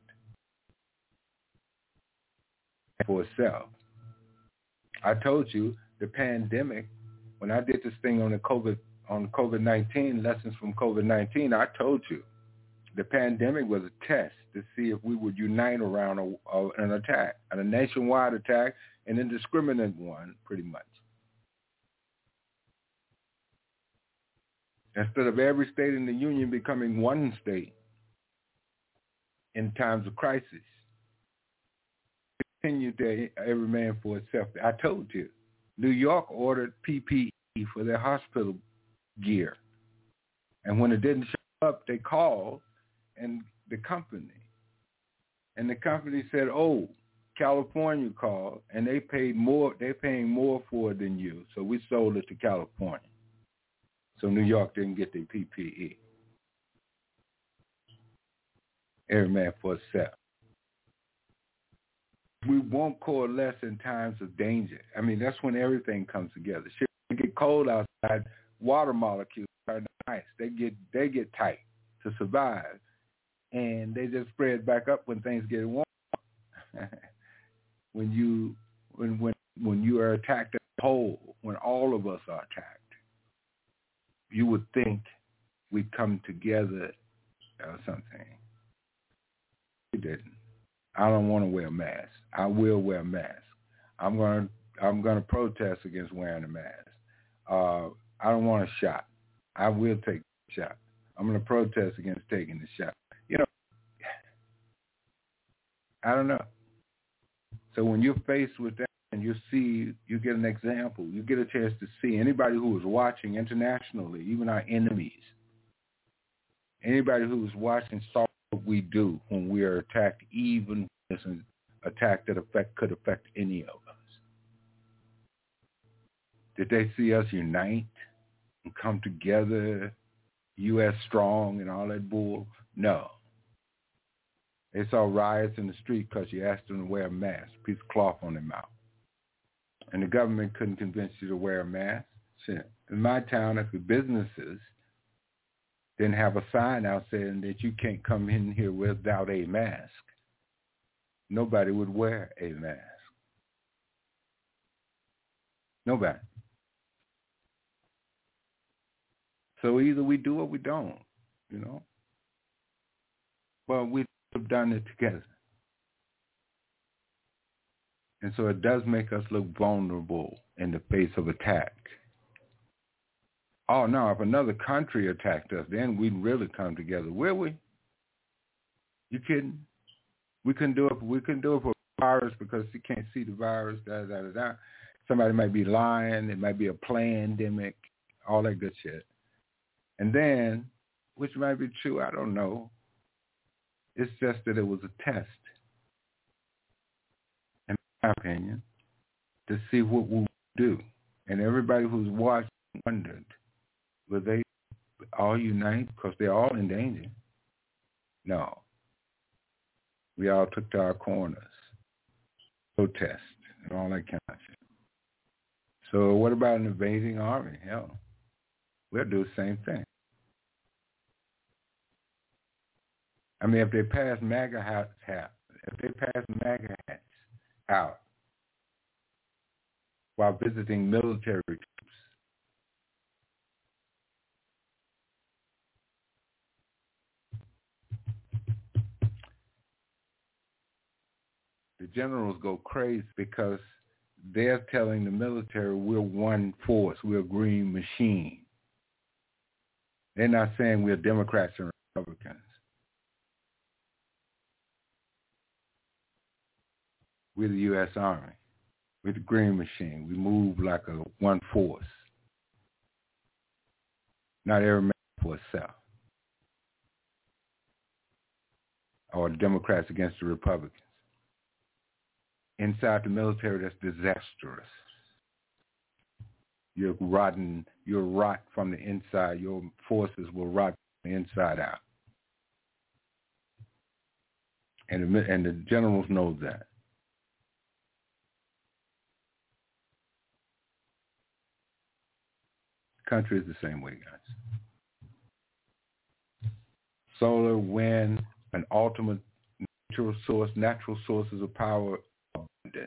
that for itself. I told you the pandemic, when I did this thing on the COVID, on COVID nineteen, lessons from COVID nineteen, I told you the pandemic was a test to see if we would unite around a, a, an attack, a nationwide attack, an indiscriminate one, pretty much. Instead of every state in the union becoming one state in times of crisis, continue to every man for itself. I told you, New York ordered P P E for their hospital gear. And when it didn't show up, they called and the company. And the company said, oh, California called, and they paid more, they're paying more for it than you. So we sold it to California. So New York didn't get their P P E. Every man for itself. We won't coalesce in times of danger. I mean, that's when everything comes together. Shit, when it get cold outside, water molecules are nice. They get they get tight to survive, and they just spread back up when things get warm. when you when when when you are attacked as a whole, when all of us are attacked, you would think we'd come together or something. We didn't. I don't want to wear a mask. I will wear a mask. I'm going to I'm going to protest against wearing a mask. Uh, I don't want a shot. I will take the shot. I'm going to protest against taking the shot. You know, I don't know. So when you're faced with that and you see, you get an example, you get a chance to see anybody who is watching internationally, even our enemies, anybody who's watching saw what we do when we are attacked, even if it's an attack that affect, could affect any of us. Did they see us unite and come together, U S strong and all that bull? No. They saw riots in the street because you asked them to wear a mask, a piece of cloth on their mouth. And the government couldn't convince you to wear a mask. Shit. In my town, if the businesses didn't have a sign out saying that you can't come in here without a mask, nobody would wear a mask. Nobody. So either we do or we don't, you know. Well, we have done it together. And so it does make us look vulnerable in the face of attack. Oh, no, if another country attacked us, then we'd really come together. Will we? You kidding? We couldn't do it. We couldn't do it for a virus because you can't see the virus, da, da, da, da. Somebody might be lying. It might be a pandemic, all that good shit. And then, which might be true, I don't know. It's just that it was a test, in my opinion, to see what we would do. And everybody who's watched wondered, will they all unite because they're all in danger? No. We all took to our corners, protest, and all that kind of shit. So what about an invading army? Hell, we'll do the same thing. I mean, if they pass MAGA hats, if they pass MAGA hats out while visiting military troops, the generals go crazy because they're telling the military we're one force, we're a green machine. They're not saying we're Democrats and Republicans. We're the U S Army. We're the green machine. We move like a one force. Not every man for itself. Or the Democrats against the Republicans. Inside the military, that's disastrous. You're rotten, you're rot from the inside. Your forces will rot from the inside out. And the, and the generals know that. The country is the same way, guys. Solar, wind, an ultimate natural source, natural sources of power abundant.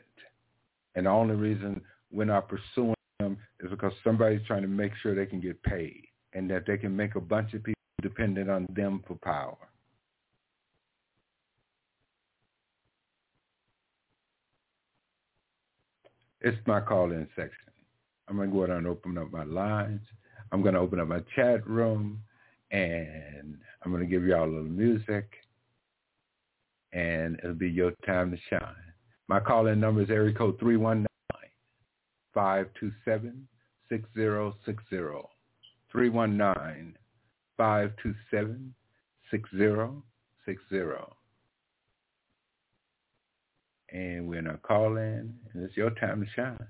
And the only reason we're not pursuing them is because somebody's trying to make sure they can get paid. and that they can make a bunch of people dependent on them for power. It's my call-in section. I'm going to go ahead and open up my lines. I'm going to open up my chat room, and I'm going to give you all a little music, and it'll be your time to shine. My call-in number is area code three one nine, five two seven, six zero six zero. three one nine, five two seven, six zero six zero. And we're going to call in, and it's your time to shine.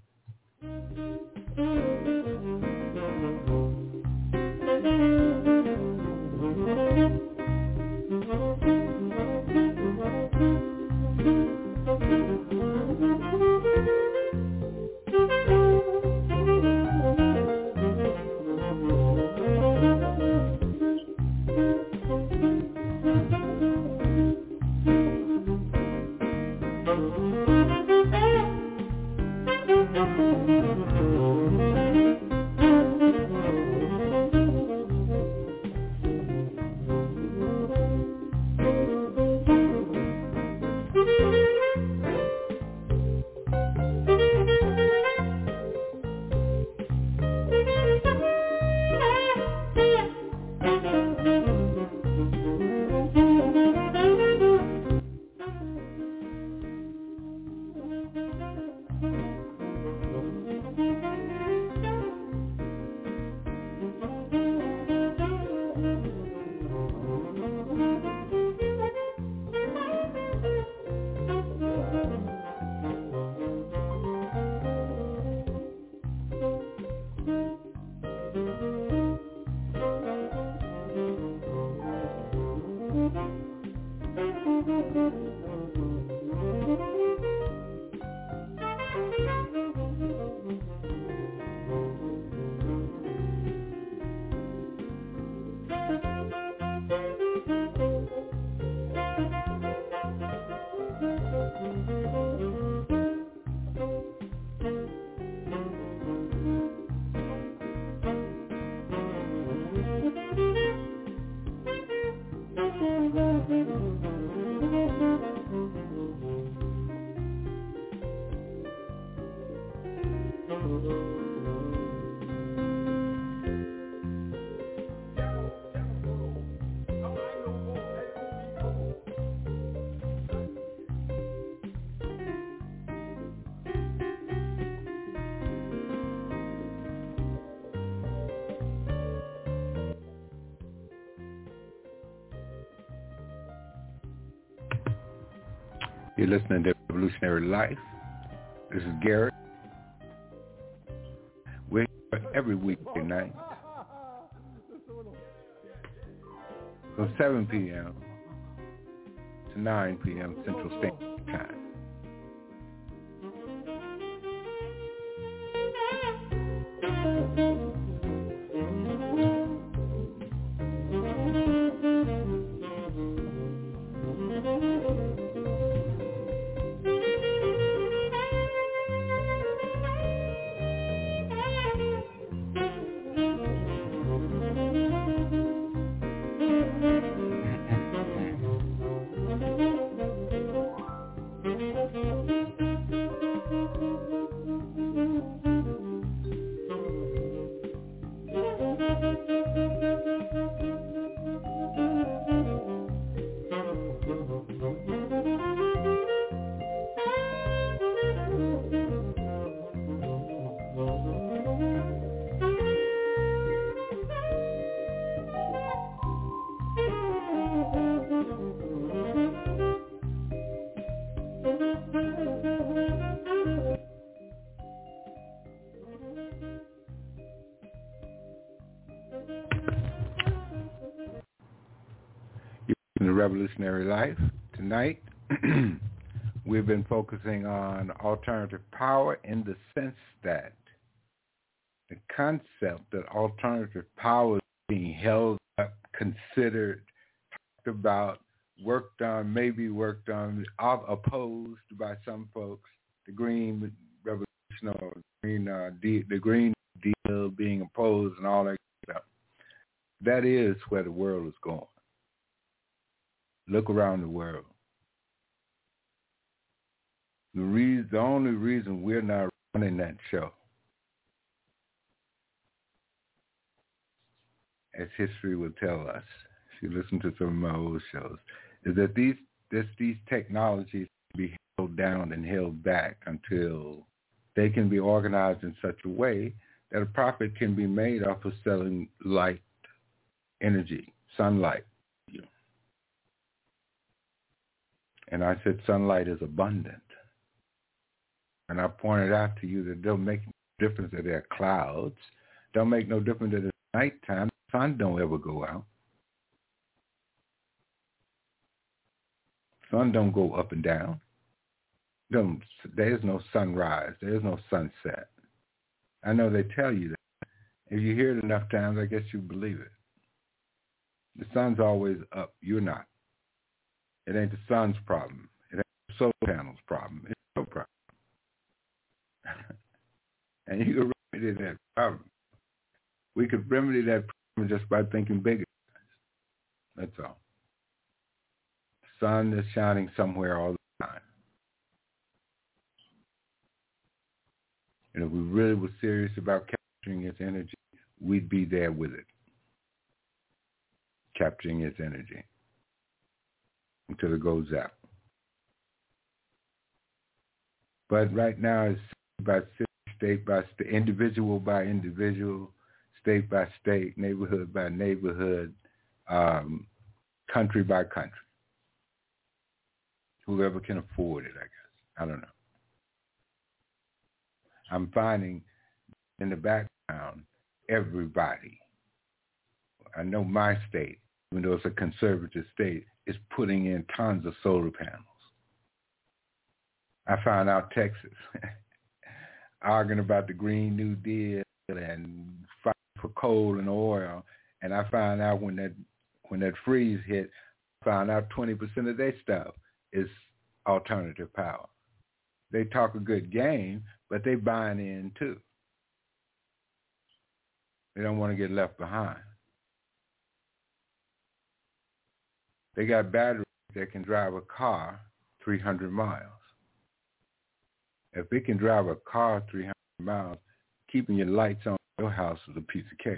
You're listening to Revolutionary Life. This is Garrett. We're here every weekday night from seven p.m. to nine p.m. Central Standard Time. Revolutionary Life. Tonight, we've been focusing on alternative power in the sense that the concept that alternative power is being held up, considered, talked about, worked on, maybe worked on, opposed by some folks, the Green Revolution or green, uh, de- the Green Deal being opposed and all that stuff. That is where the world is going. Look around the world. The reason, the only reason we're not running that show, as history will tell us, if you listen to some of my old shows, is that these this, these technologies be held down and held back until they can be organized in such a way that a profit can be made off of selling light energy, sunlight. And I said sunlight is abundant. And I pointed out to you that it don't make no difference that there are clouds. Don't make no difference that it's nighttime. The sun don't ever go out. Sun don't go up and down. Don't, there's no sunrise. There's no sunset. I know they tell you that. If you hear it enough times, I guess you believe it. The sun's always up. You're not. It ain't the sun's problem. It ain't the solar panel's problem. It's your problem. And you can remedy that problem. We could remedy that problem just by thinking bigger. That's all. The sun is shining somewhere all the time. And if we really were serious about capturing its energy, we'd be there with it. Capturing its energy until it goes out. But right now it's by city, state by state, individual by individual, state by state, neighborhood by neighborhood, um, country by country. Whoever can afford it, I guess. I don't know. I'm finding in the background everybody. I know my state, even though it's a conservative state, is putting in tons of solar panels. I found out Texas arguing about the Green New Deal and fighting for coal and oil, and I found out when that when that freeze hit, I found out twenty percent of their stuff is alternative power. They talk a good game, but they buying in too. They don't want to get left behind. They got batteries that can drive a car three hundred miles. If it can drive a car three hundred miles, keeping your lights on in your house is a piece of cake.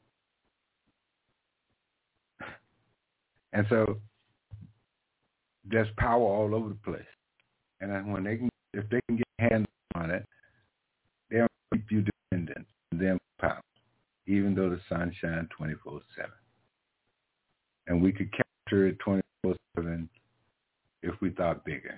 And so there's power all over the place. And when they can, if they can get hands on it, they'll keep you dependent on them power, even though the sun shines twenty-four seven. And we could capture it twenty-four seven if we thought bigger.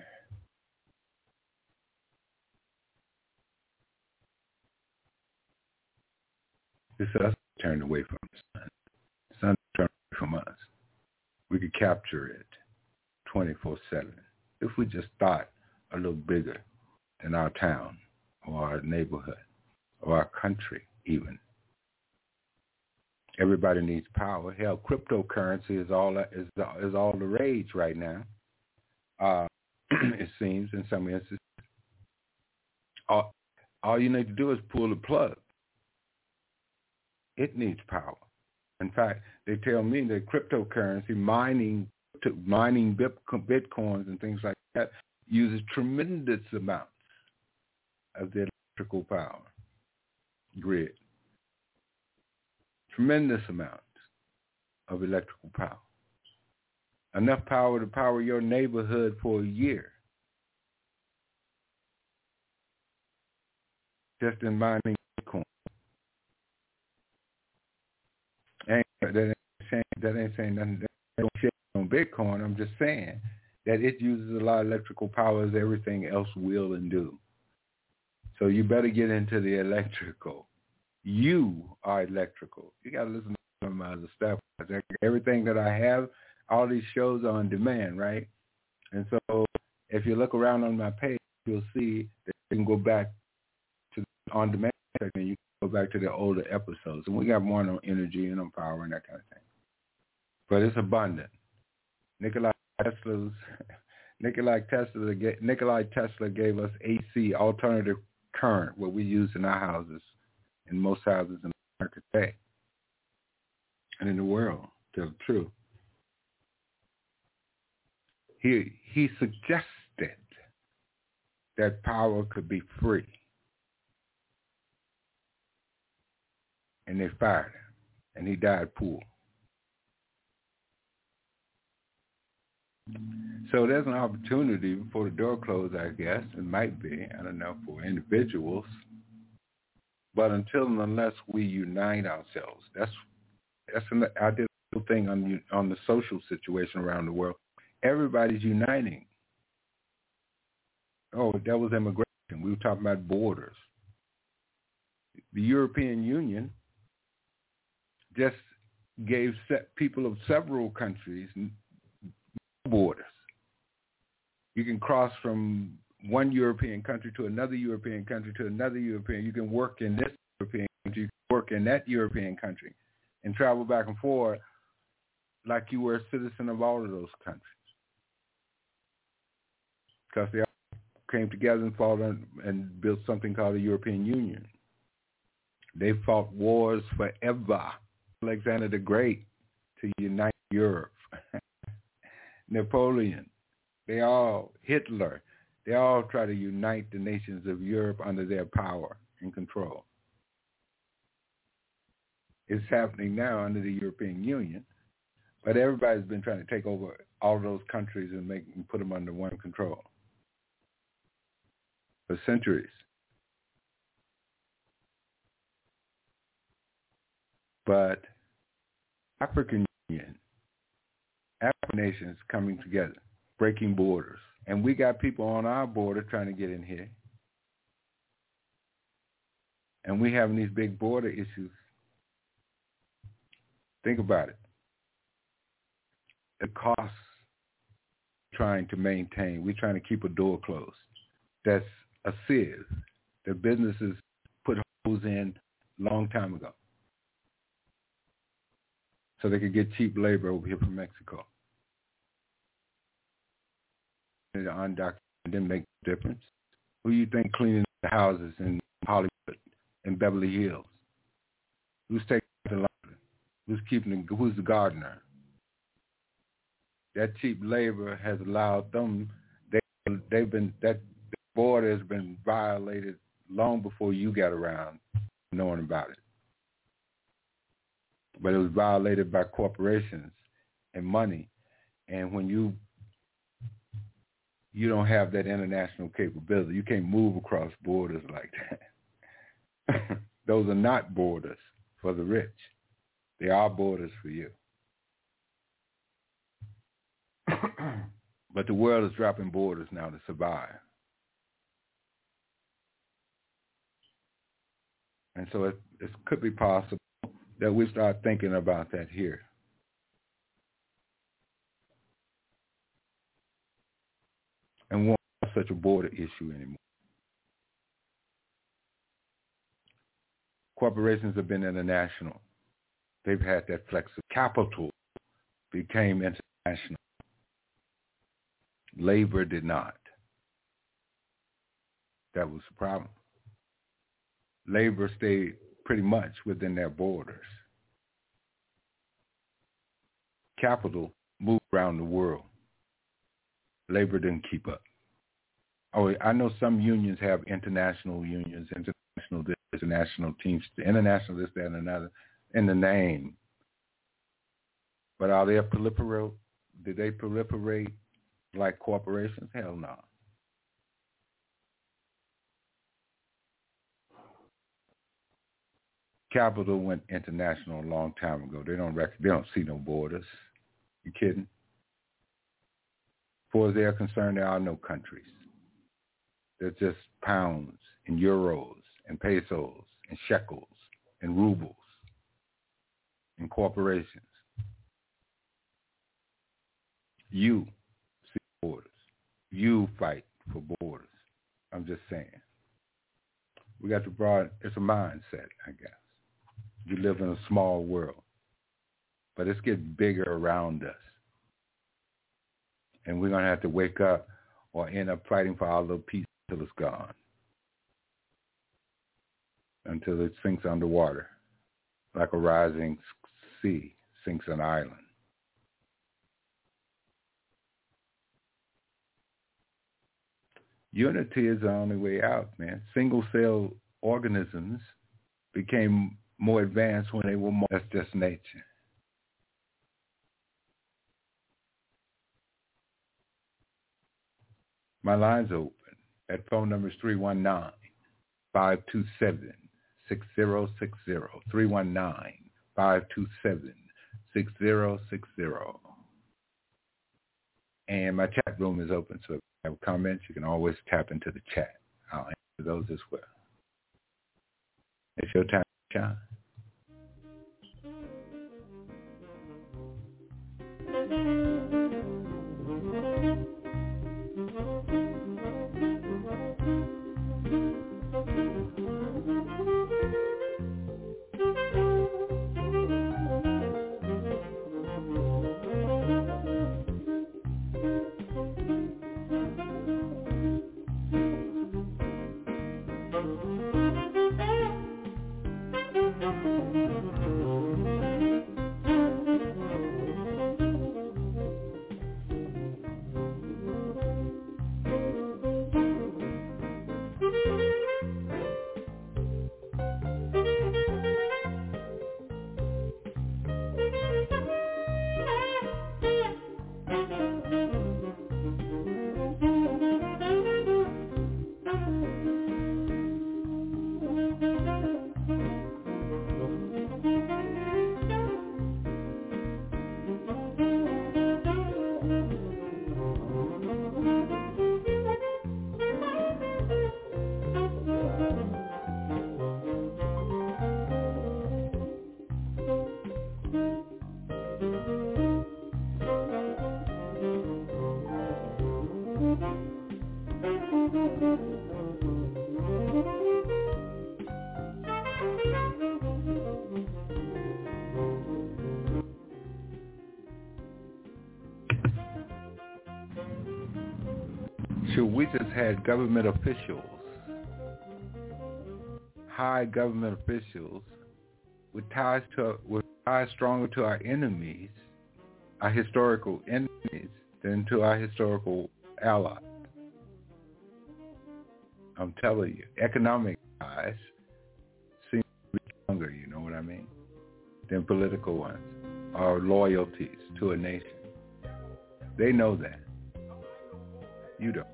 It's us turned away from the sun. The sun turned away from us. We could capture it twenty-four seven if we just thought a little bigger than our town or our neighborhood or our country even. Everybody needs power. Hell, cryptocurrency is all is is all the rage right now. Uh, it seems in some instances. All, all you need to do is pull the plug. It needs power. In fact, they tell me that cryptocurrency, mining, mining bitcoins and things like that, uses tremendous amounts of the electrical power grid. Tremendous amounts of electrical power. Enough power to power your neighborhood for a year. Just in mining Bitcoin. And that ain't saying, that ain't saying nothing. That don't shit on Bitcoin. I'm just saying that it uses a lot of electrical power as everything else will and do. So you better get into the electrical. You are electrical. You got to listen to some of my other stuff. Everything that I have, all these shows are on demand, right? And so if you look around on my page, you'll see that you can go back to the on demand section. You can go back to the older episodes. And we got one on energy and on power and that kind of thing. But it's abundant. Nikola Tesla's Nikola Tesla Nikola Tesla gave us A C, alternative current, what we use in our houses, in most houses in America today. and in the world, to tell the truth. He, he suggested that power could be free. And they fired him, and he died poor. So there's an opportunity before the door closed, I guess. It might be, I don't know, for individuals. But until and unless we unite ourselves, that's that's an ideal thing on on the social situation around the world. Everybody's uniting. Oh, that was immigration. We were talking about borders. The European Union just gave set people of several countries borders. You can cross from one European country to another European country to another European. You can work in this European country, you can work in that European country, and travel back and forth like you were a citizen of all of those countries. Because they all came together and fought on, and built something called the European Union. They fought wars forever. Alexander the Great to unite Europe. Napoleon, they all, Hitler, they all try to unite the nations of Europe under their power and control. It's happening now under the European Union, but everybody's been trying to take over all those countries and make and put them under one control for centuries. But African Union, African nations coming together, breaking borders. And we got people on our border trying to get in here. And we having these big border issues. Think about it. The costs trying to maintain. We're trying to keep a door closed. That's a sieve. The businesses put holes in a long time ago so they could get cheap labor over here from Mexico. The undocumented didn't make a difference. Who you think cleaning the houses in Hollywood and Beverly Hills? Who's taking the laundry? Who's keeping the, who's the gardener? That cheap labor has allowed them, they, they've been, that border has been violated long before you got around knowing about it. But it was violated by corporations and money. And when you you don't have that international capability, you can't move across borders like that. Those are not borders for the rich. They are borders for you. But the world is dropping borders now to survive. And so it, it could be possible that we start thinking about that here. And won't have such a border issue anymore. Corporations have been international. They've had that flexibility. Capital became international. Labor did not. That was the problem. Labor stayed pretty much within their borders. Capital moved around the world. Labor didn't keep up. Oh, I know some unions have international unions, international this, international teams, international this, that, and another, in the name. But are they proliferate? Did they proliferate like corporations? Hell no. Capital went international a long time ago. They don't rec- they don't see no borders. You kidding? As far as they're concerned, there are no countries. They're just pounds and euros and pesos and shekels and rubles and corporations. You see borders. You fight for borders. I'm just saying. We got to broaden, it's a mindset, I guess. You live in a small world, but it's getting bigger around us. And we're going to have to wake up or end up fighting for our little piece until it's gone, until it sinks underwater like a rising sea, sinks an island. Unity is the only way out, man. Single-cell organisms became more advanced when they were more. That's just nature. My line's open. That phone number is three one nine, five two seven, six zero six zero. three one nine, five two seven, six zero six zero. And my chat room is open, so if you have comments, you can always tap into the chat. I'll answer those as well. It's your time to shine. So we just had government officials, high government officials, with ties to with ties stronger to our enemies, our historical enemies, than to our historical allies. I'm telling you, economic ties seem to be stronger, you know what I mean, than political ones, or loyalties to a nation. They know that. You don't.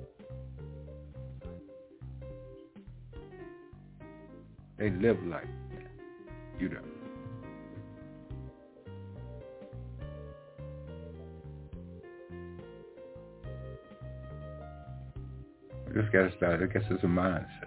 They live like that. You don't. I just got to start. I guess it's a mindset.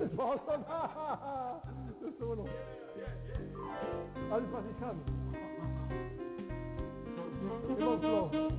It's awesome. Just a little. I just want to come. It won't flow.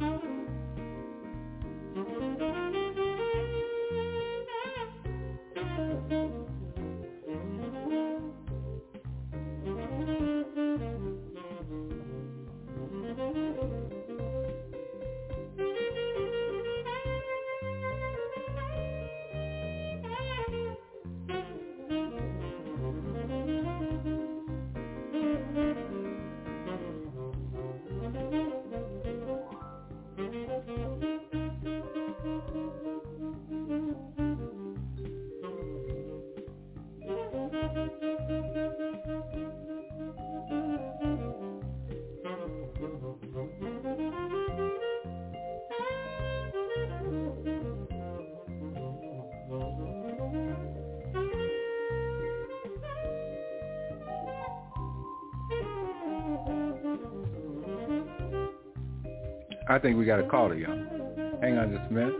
I think we got a caller, y'all. Hang on just a minute.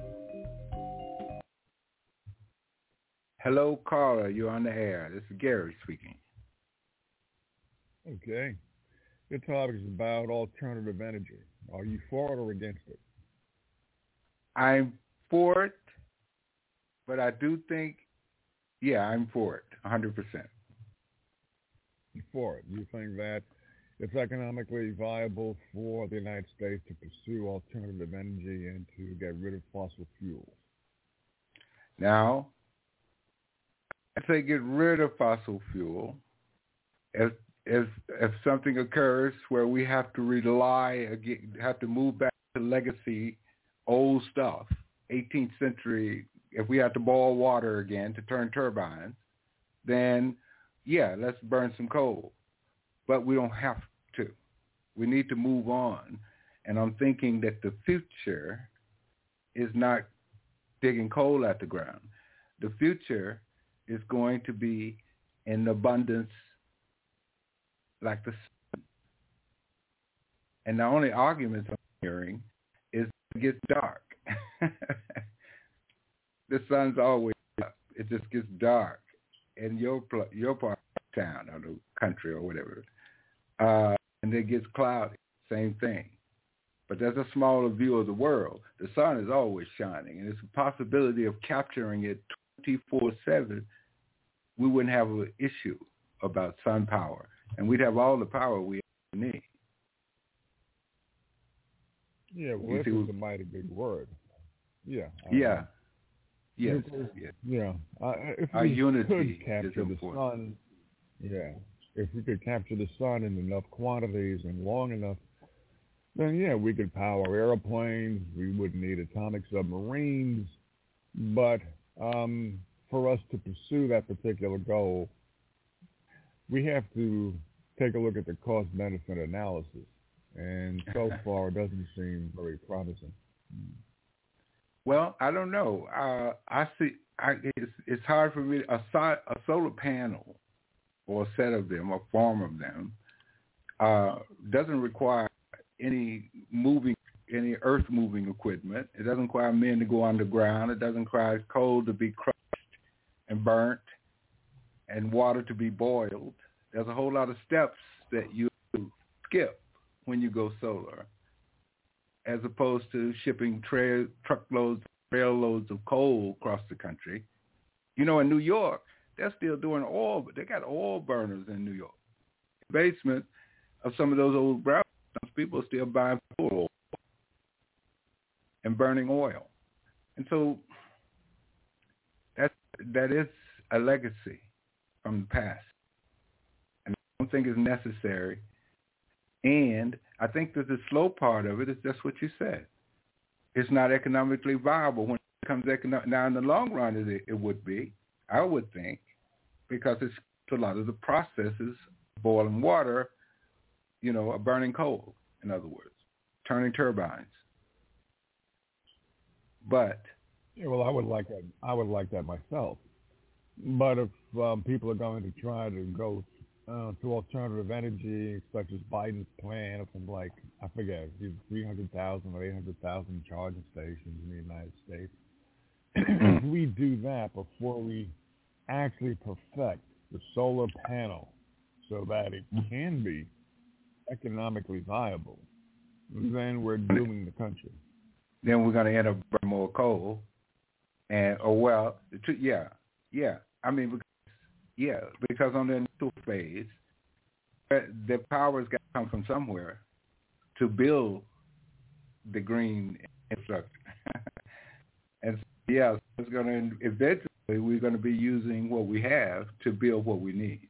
Hello, caller. You're on the air. This is Gary speaking. Okay. Your topic is about alternative energy. Are you for it or against it? I'm for it, but I do think, yeah, I'm for it, one hundred percent. You're for it. You think that it's economically viable for the United States to pursue alternative energy and to get rid of fossil fuels? Now, if they get rid of fossil fuel, if if if something occurs where we have to rely again, have to move back to legacy, old stuff, eighteenth century, if we have to boil water again to turn turbines, then yeah, let's burn some coal. But we don't have to. We need to move on. And I'm thinking that the future is not digging coal out the ground. The future is going to be in abundance like the sun. And the only arguments I'm hearing is it gets dark. The sun's always up. It just gets dark in your your part of town or the country or whatever. Uh, and it gets cloudy, same thing. But there's a smaller view of the world. The sun is always shining, and it's a possibility of capturing it twenty-four seven. We wouldn't have an issue about sun power, and we'd have all the power we need. Yeah, well, this is a mighty big word. Yeah. Yeah. Yes. Nuclear, yes. Yeah. Uh, if Our we unity could capture is the important. sun, yeah. If we could capture the sun in enough quantities and long enough, then yeah, we could power airplanes. We wouldn't need atomic submarines. But um, for us to pursue that particular goal, we have to take a look at the cost-benefit analysis. And so far, it doesn't seem very promising. Well, I don't know. Uh, I see. I, it's, it's hard for me. A, a solar panel, or a set of them, or form of them, uh, doesn't require any moving, any earth-moving equipment. It doesn't require men to go underground. It doesn't require coal to be crushed and burnt, and water to be boiled. There's a whole lot of steps that you skip when you go solar, as opposed to shipping tra- truckloads, railloads of coal across the country. You know, in New York, they're still doing oil, but they got oil burners in New York. The basement of some of those old brownstones, people are still buying oil and burning oil. And so that that is a legacy from the past. And I don't think it's necessary. And I think that the slow part of it is just what you said. It's not economically viable when it comes economic. Now, in the long run, it, it would be, I would think, because it's a lot of the processes, boiling water, you know, burning coal, in other words, turning turbines. But yeah, well, I would like that. I would like that myself. But if um, people are going to try to go uh, to alternative energy, such as Biden's plan of some like, I forget, three hundred thousand or eight hundred thousand charging stations in the United States, if we do that before we actually perfect the solar panel so that it can be economically viable, then we're dooming the country. Then we're going to end up burning more coal. And, or well, the two, yeah, yeah. I mean, because, yeah, because on the initial phase, the power's got to come from somewhere to build the green infrastructure. And so, yeah, so it's going to, eventually we're going to be using what we have to build what we need.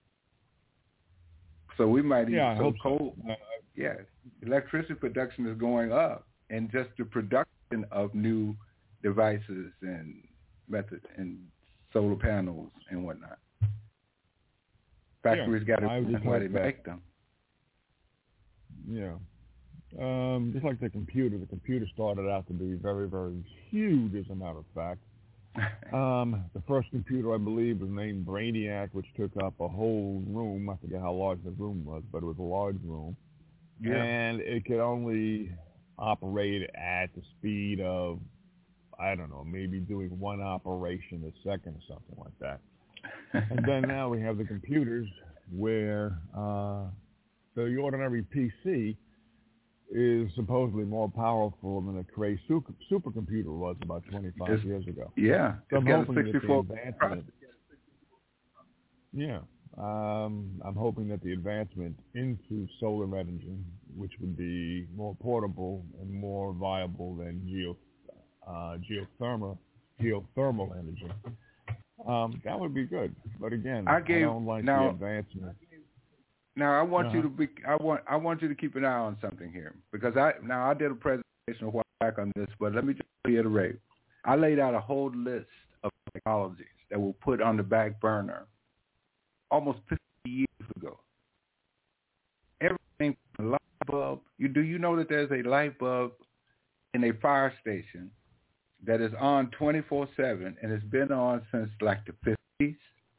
So we might even, yeah, I so hope coal, so. yeah, electricity production is going up, and just the production of new devices and methods and solar panels and whatnot. Factories yeah, got to learn why they that. make them. Yeah. Um, just like the computer, the computer started out to be very, very huge, as a matter of fact. Um, the first computer, I believe, was named Brainiac, which took up a whole room. I forget how large the room was, but it was a large room. Yeah. And it could only operate at the speed of, I don't know, maybe doing one operation a second or something like that. And then now we have the computers where uh, the ordinary P C is supposedly more powerful than a Cray super, supercomputer was about twenty-five it's, years ago. Yeah. So I'm got hoping a sixty-four that the advancement, yeah, um, I'm hoping that the advancement into solar energy, which would be more portable and more viable than geo, uh, geothermal, geothermal energy, um, that would be good. But again, I, gave, I don't like now, the advancement. Now I want uh-huh. you to be. I want. I want you to keep an eye on something here, because I now I did a presentation a while back on this, but let me just reiterate. I laid out a whole list of technologies that were put on the back burner almost fifty years ago. Everything from a light bulb. You do you know that there's a light bulb in a fire station that is on twenty-four seven and it's been on since like the fifties,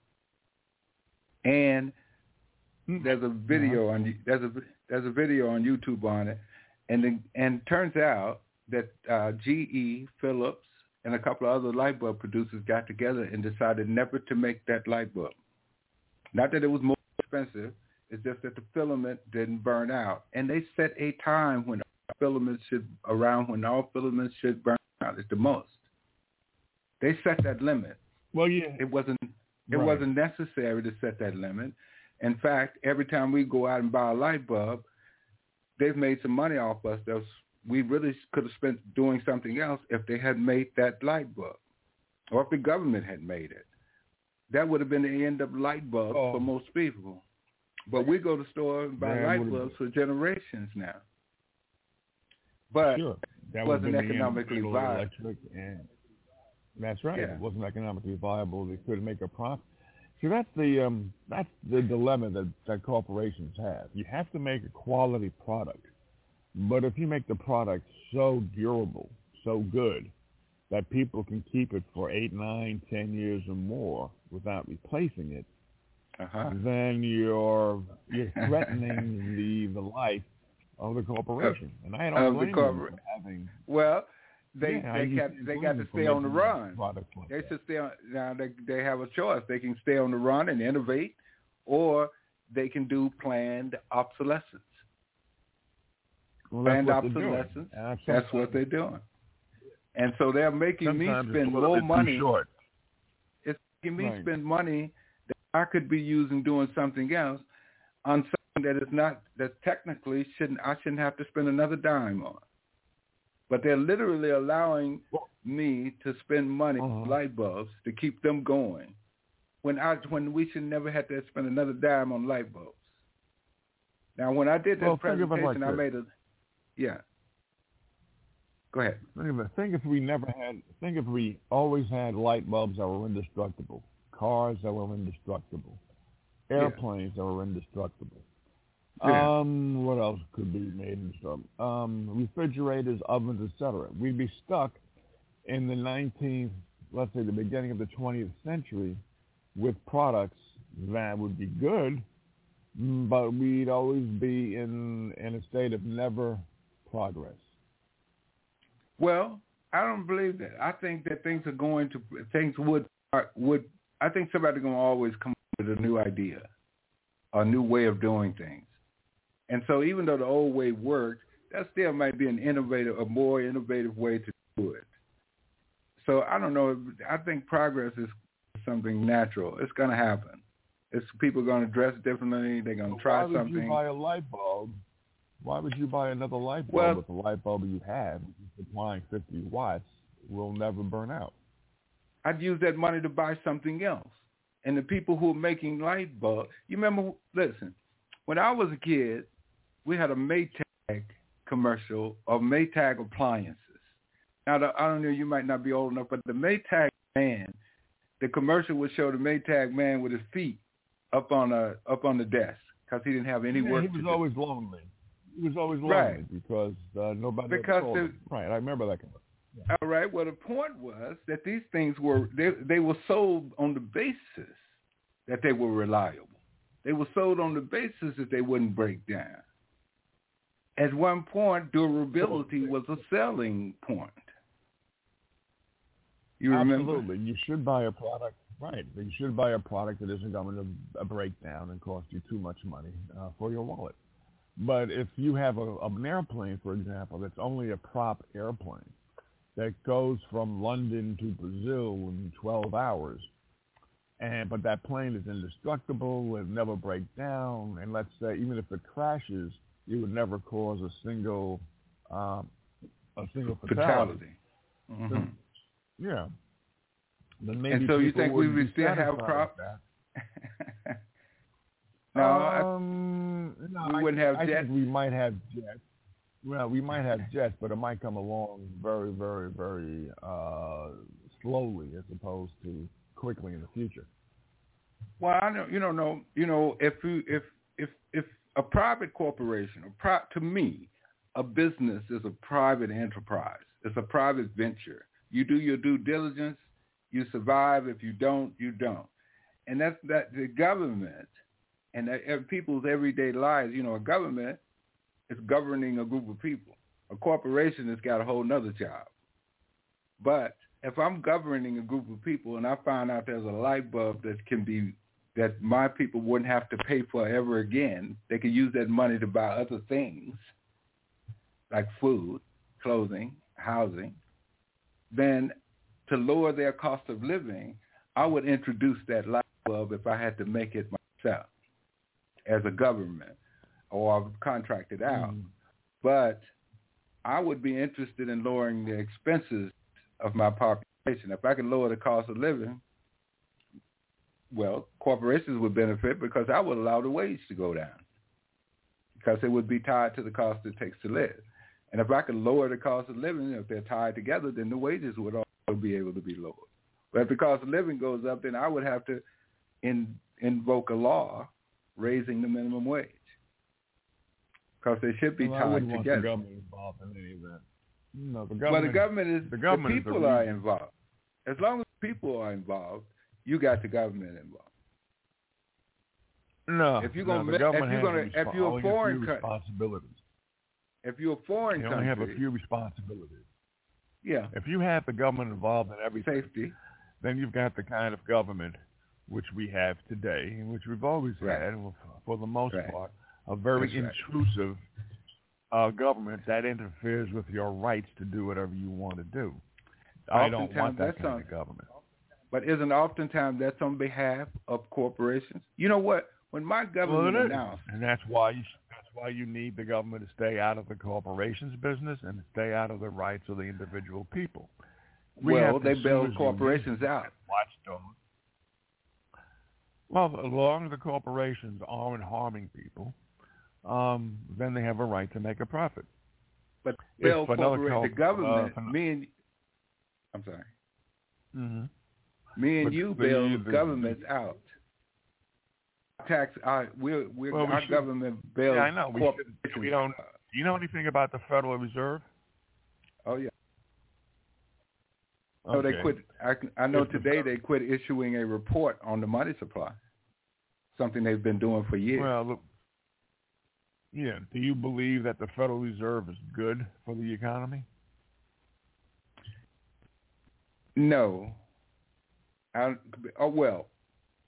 and there's a video uh-huh. on there's a there's a video on YouTube on it, and the, and turns out that uh, G E, Philips, and a couple of other light bulb producers got together and decided never to make that light bulb. Not that it was more expensive, it's just that the filament didn't burn out, and they set a time when filaments should around when all filaments should burn out at the most. They set that limit. Well, yeah, it wasn't it right. wasn't necessary to set that limit. In fact, every time we go out and buy a light bulb, they've made some money off us that was, we really could have spent doing something else if they had made that light bulb, or if the government had made it. That would have been the end of light bulbs oh. for most people. But we go to the store and buy that light bulbs for generations now. But sure. that it wasn't economically viable. And that's right. Yeah. It wasn't economically viable. They couldn't make a profit. See, that's the um, that's the dilemma that, that corporations have. You have to make a quality product, but if you make the product so durable, so good, that people can keep it for eight, nine, ten years or more without replacing it, uh-huh. then you're you're threatening the the life of the corporation. And I don't blame the them for having. Well. They yeah, they got they got to stay on the run. Like they that. should stay on. Now they they have a choice. They can stay on the run and innovate, or they can do planned obsolescence. Well, planned that's obsolescence. That's, that's what they're doing. And so they're making me spend more money. Short. It's making me right. spend money that I could be using doing something else on something that is not that technically shouldn't I shouldn't have to spend another dime on. But they're literally allowing me to spend money uh-huh. on light bulbs to keep them going, when I when we should never have to spend another dime on light bulbs. Now, when I did that well, presentation, like I made a yeah. Go ahead. Think if we never had. Think if we always had light bulbs that were indestructible, cars that were indestructible, airplanes yeah. that were indestructible. Yeah. Um, what else could be made in stuff? Um, refrigerators, ovens, et cetera. We'd be stuck in the nineteenth, let's say the beginning of the twentieth century, with products that would be good, but we'd always be in in a state of never progress. Well, I don't believe that. I think that things are going to things would would I think somebody's going to always come up with a new idea, a new way of doing things. And so even though the old way worked, that still might be an innovative, a more innovative way to do it. So I don't know. I think progress is something natural. It's going to happen. It's people going to dress differently. They're going to try something. Why would something. you buy a light bulb? Why would you buy another light bulb well, if the light bulb you have, supplying fifty watts, will never burn out? I'd use that money to buy something else. And the people who are making light bulbs, you remember, listen, when I was a kid, we had a Maytag commercial of Maytag appliances. Now, the, I don't know, you might not be old enough, but the Maytag man, the commercial would show the Maytag man with his feet up on a up on the desk because he didn't have any yeah, work he to was do. always lonely. He was always lonely right. because uh, nobody because told the, him. Right, I remember that commercial. Yeah. All right. Well, the point was that these things were they they were sold on the basis that they were reliable. They were sold on the basis that they wouldn't break down. At one point, durability was a selling point. You remember? Absolutely. You should buy a product, right. You should buy a product that isn't going to break down and cost you too much money uh, for your wallet. But if you have a, an airplane, for example, that's only a prop airplane that goes from London to Brazil in twelve hours, and but that plane is indestructible, it never break down, and let's say even if it crashes, it would never cause a single um, a single fatality. fatality. Mm-hmm. So, yeah. Then maybe and so you think we would still have props? no, um, I, no, we I, wouldn't have I jets. think we might have jets. Well, we might have jets, but it might come along very, very, very uh, slowly as opposed to quickly in the future. Well, I don't, you don't know. You know, if you, if if if a private corporation, a pro, to me, a business is a private enterprise. It's a private venture. You do your due diligence, you survive. If you don't, you don't. And that's that the government and that, people's everyday lives. You know, a government is governing a group of people. A corporation has got a whole nother job. But if I'm governing a group of people and I find out there's a light bulb that can be, that my people wouldn't have to pay for ever again, they could use that money to buy other things like food, clothing, housing, then to lower their cost of living, I would introduce that light bulb if I had to make it myself as a government or I've contracted out. Mm. But I would be interested in lowering the expenses of my population. If I could lower the cost of living, well, corporations would benefit because I would allow the wage to go down because it would be tied to the cost it takes to live. And if I could lower the cost of living, if they're tied together, then the wages would also be able to be lowered. But if the cost of living goes up, then I would have to in, invoke a law raising the minimum wage because they should be well, tied I wouldn't together. Want the government involved in any of that. No, the government. Well, the government is the, government the people is are involved. As long as people are involved, you got the government involved. No, if you're no, gonna, the government if you're has gonna, if you're a foreign country, responsibilities. If you're a foreign you country, only have a few responsibilities. Yeah. If you have the government involved in everything, safety, then you've got the kind of government which we have today, and which we've always right. had, for the most right. part, a very That's intrusive right. uh, government that interferes with your rights to do whatever you want to do. I don't want that kind on, of government. But isn't oftentimes that's on behalf of corporations? You know what? When my government well, announced, and that's why you that's why you need the government to stay out of the corporations business and to stay out of the rights of the individual people. We well, they bail corporations out. Watchdogs. Well, as long as the corporations aren't harming people, um, then they have a right to make a profit. But bail corporate, the government, uh, me and I'm sorry, mm-hmm. me and but you the, bail the, governments the, out. Tax, uh, we're, we're, well, we our should, government bails. Yeah, I know. We, should, we don't. Do you know anything about the Federal Reserve? Oh yeah. Okay. So they quit. I, I know today they quit issuing a report on the money supply. Something they've been doing for years. Well, look, yeah. Do you believe that the Federal Reserve is good for the economy? No. I, oh well,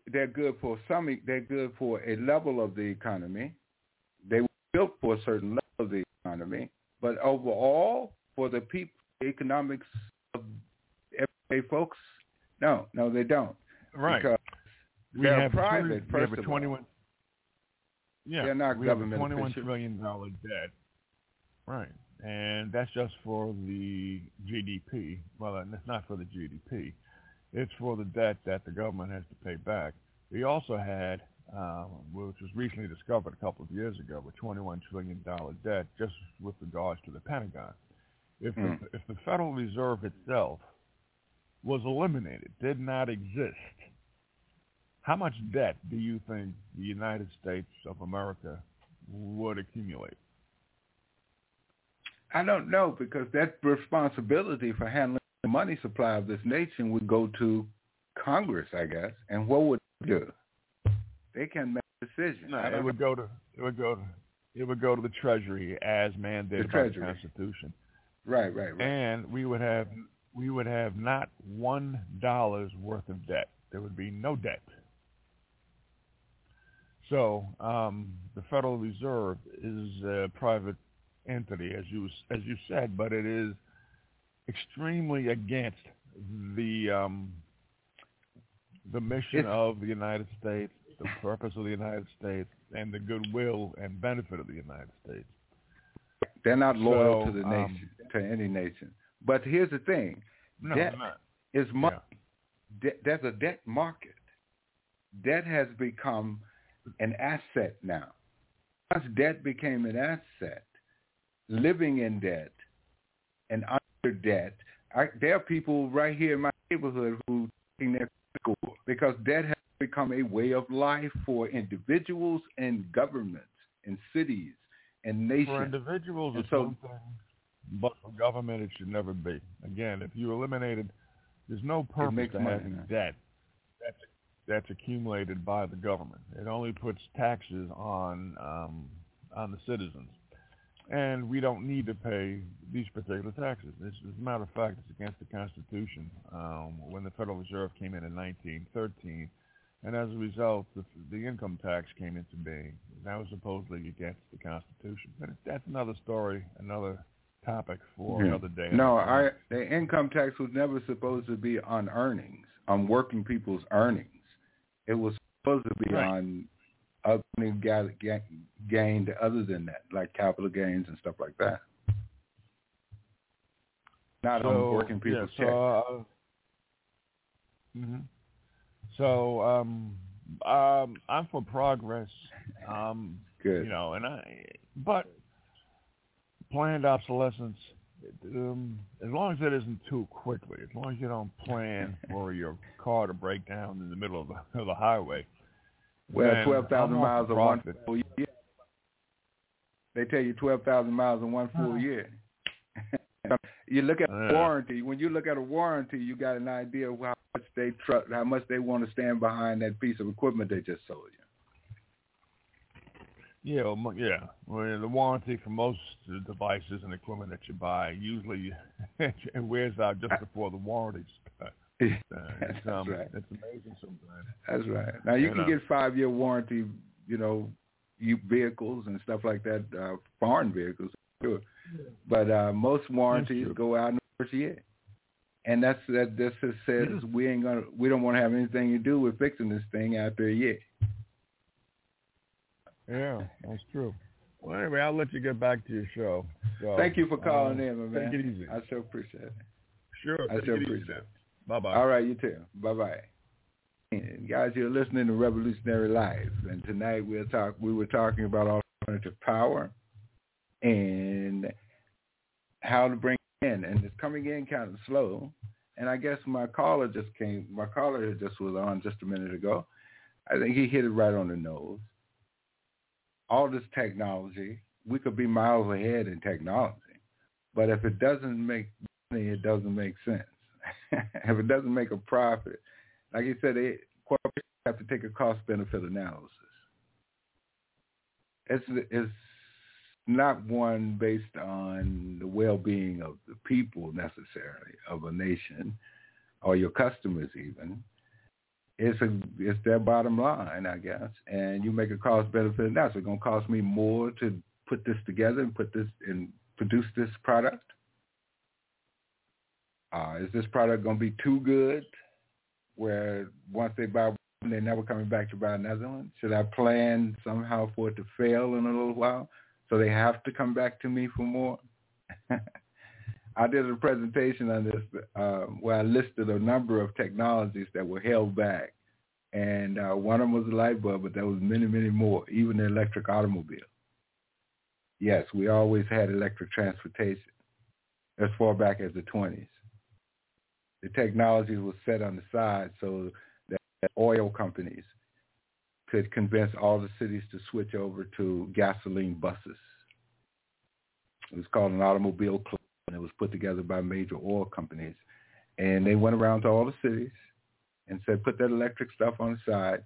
they're good for some. They're good for a level of the economy. They were built for a certain level of the economy, but overall, for the people, the economics of everyday folks, no, no, they don't. Right. Because we they're have private. twenty, first we have a of twenty-one. all. Yeah, they're not we government have a twenty-one officials. trillion dollar debt. Right, and that's just for the G D P. Well, it's not for the G D P. It's for the debt that the government has to pay back. We also had, uh, which was recently discovered a couple of years ago, a twenty-one trillion dollar debt just with regards to the Pentagon. If Mm. the, if the Federal Reserve itself was eliminated, did not exist, how much debt do you think the United States of America would accumulate? I don't know, because that responsibility for handling the money supply of this nation would go to Congress, I guess. And what would they do? They can make decisions. No, I don't it would know. go to it would go to it would go to the Treasury as mandated The by the Treasury. Constitution. Right, right, right. And we would have we would have not one dollar's worth of debt. There would be no debt. So um, the Federal Reserve is a private entity, as you as you said, but it is extremely against the um, the mission It's, of the United States, the purpose of the United States, and the goodwill and benefit of the United States. they're not loyal So, to the um, nation, to any nation. But here's the thing: No, debt not. is money. Yeah. De- there's a debt market. Debt has become an asset now. Once debt became an asset, living in debt and under debt, I, there are people right here in my neighborhood who taking their school because debt has become a way of life for individuals and governments and cities and nations. For individuals, and it's so, one thing, but for government, it should never be. Again, if you eliminated, there's no purpose to money, having man. debt that's that's accumulated by the government. It only puts taxes on um, on the citizens, and we don't need to pay these particular taxes. It's, as a matter of fact, it's against the Constitution. Um, when the Federal Reserve came in in nineteen thirteen, and as a result, the, the income tax came into being. That was supposedly against the Constitution. But that's another story, another topic for yeah. another day. No, I, the income tax was never supposed to be on earnings, on working people's earnings. It was supposed to be Right. on other got gained other than that, like capital gains and stuff like that. Not so, on working people's yeah, so, uh, mm-hmm. So um, um, I'm for progress. Um, Good. You know, and I, but planned obsolescence. Um, as long as it isn't too quickly, as long as you don't plan for your car to break down in the middle of the, of the highway. Well, twelve thousand I'm all miles for in one profit. full year. They tell you twelve thousand miles in one full Uh. year. You look at Yeah. a warranty. When you look at a warranty, you got an idea of how much they trust, how much they want to stand behind that piece of equipment they just sold you. Yeah, well, mo- yeah. Well, the warranty for most devices and equipment that you buy usually it wears out just before the warranty starts. Uh, That's it's, um, right. It's amazing sometimes. That's right. Now you You can know. get five year warranty, you know, you vehicles and stuff like that, uh, foreign vehicles, sure. But uh, most warranties true. go out in the first year, and that's that. This just says Yeah. we ain't gonna, we don't want to have anything to do with fixing this thing after a year. Yeah, that's true. Well, anyway, I'll let you get back to your show. So, Thank you for calling uh, in, my man. Take it easy. I sure appreciate it. Sure. I take sure it easy appreciate it. Bye bye. All right, you too. Bye bye. Guys, you're listening to Revolutionary Life, and tonight we'll talk. We were talking about alternative power and how to bring it in, and it's coming in kind of slow. And I guess my caller just came. My caller just was on just a minute ago. I think he hit it right on the nose. All this technology, we could be miles ahead in technology, but if it doesn't make money, it doesn't make sense. If it doesn't make a profit, like you said, they, corporations have to take a cost-benefit analysis. It's it's not one based on the well-being of the people necessarily, of a nation, or your customers even. it's a it's their bottom line, I guess. And you make a cost benefit analysis. It's going to cost me more to put this together and put this and produce this product. Uh, is this product going to be too good, where once they buy one, they're never coming back to buy another one? Should I plan somehow for it to fail in a little while, so they have to come back to me for more? I did a presentation on this uh, where I listed a number of technologies that were held back, and uh, one of them was the light bulb, but there was many, many more, even the electric automobile. Yes, we always had electric transportation as far back as the twenties. The technology was set on the side so that oil companies could convince all the cities to switch over to gasoline buses. It was called an automobile club, and it was put together by major oil companies. And they went around to all the cities and said, put that electric stuff on the side.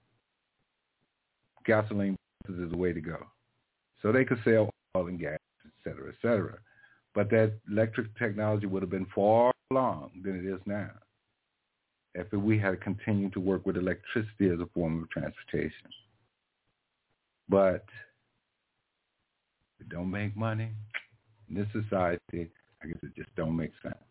Gasoline buses is the way to go. So they could sell oil and gas, et cetera, et cetera. But that electric technology would have been far along than it is now if we had continued to work with electricity as a form of transportation. But it don't make money in this society. I guess it just don't make sense.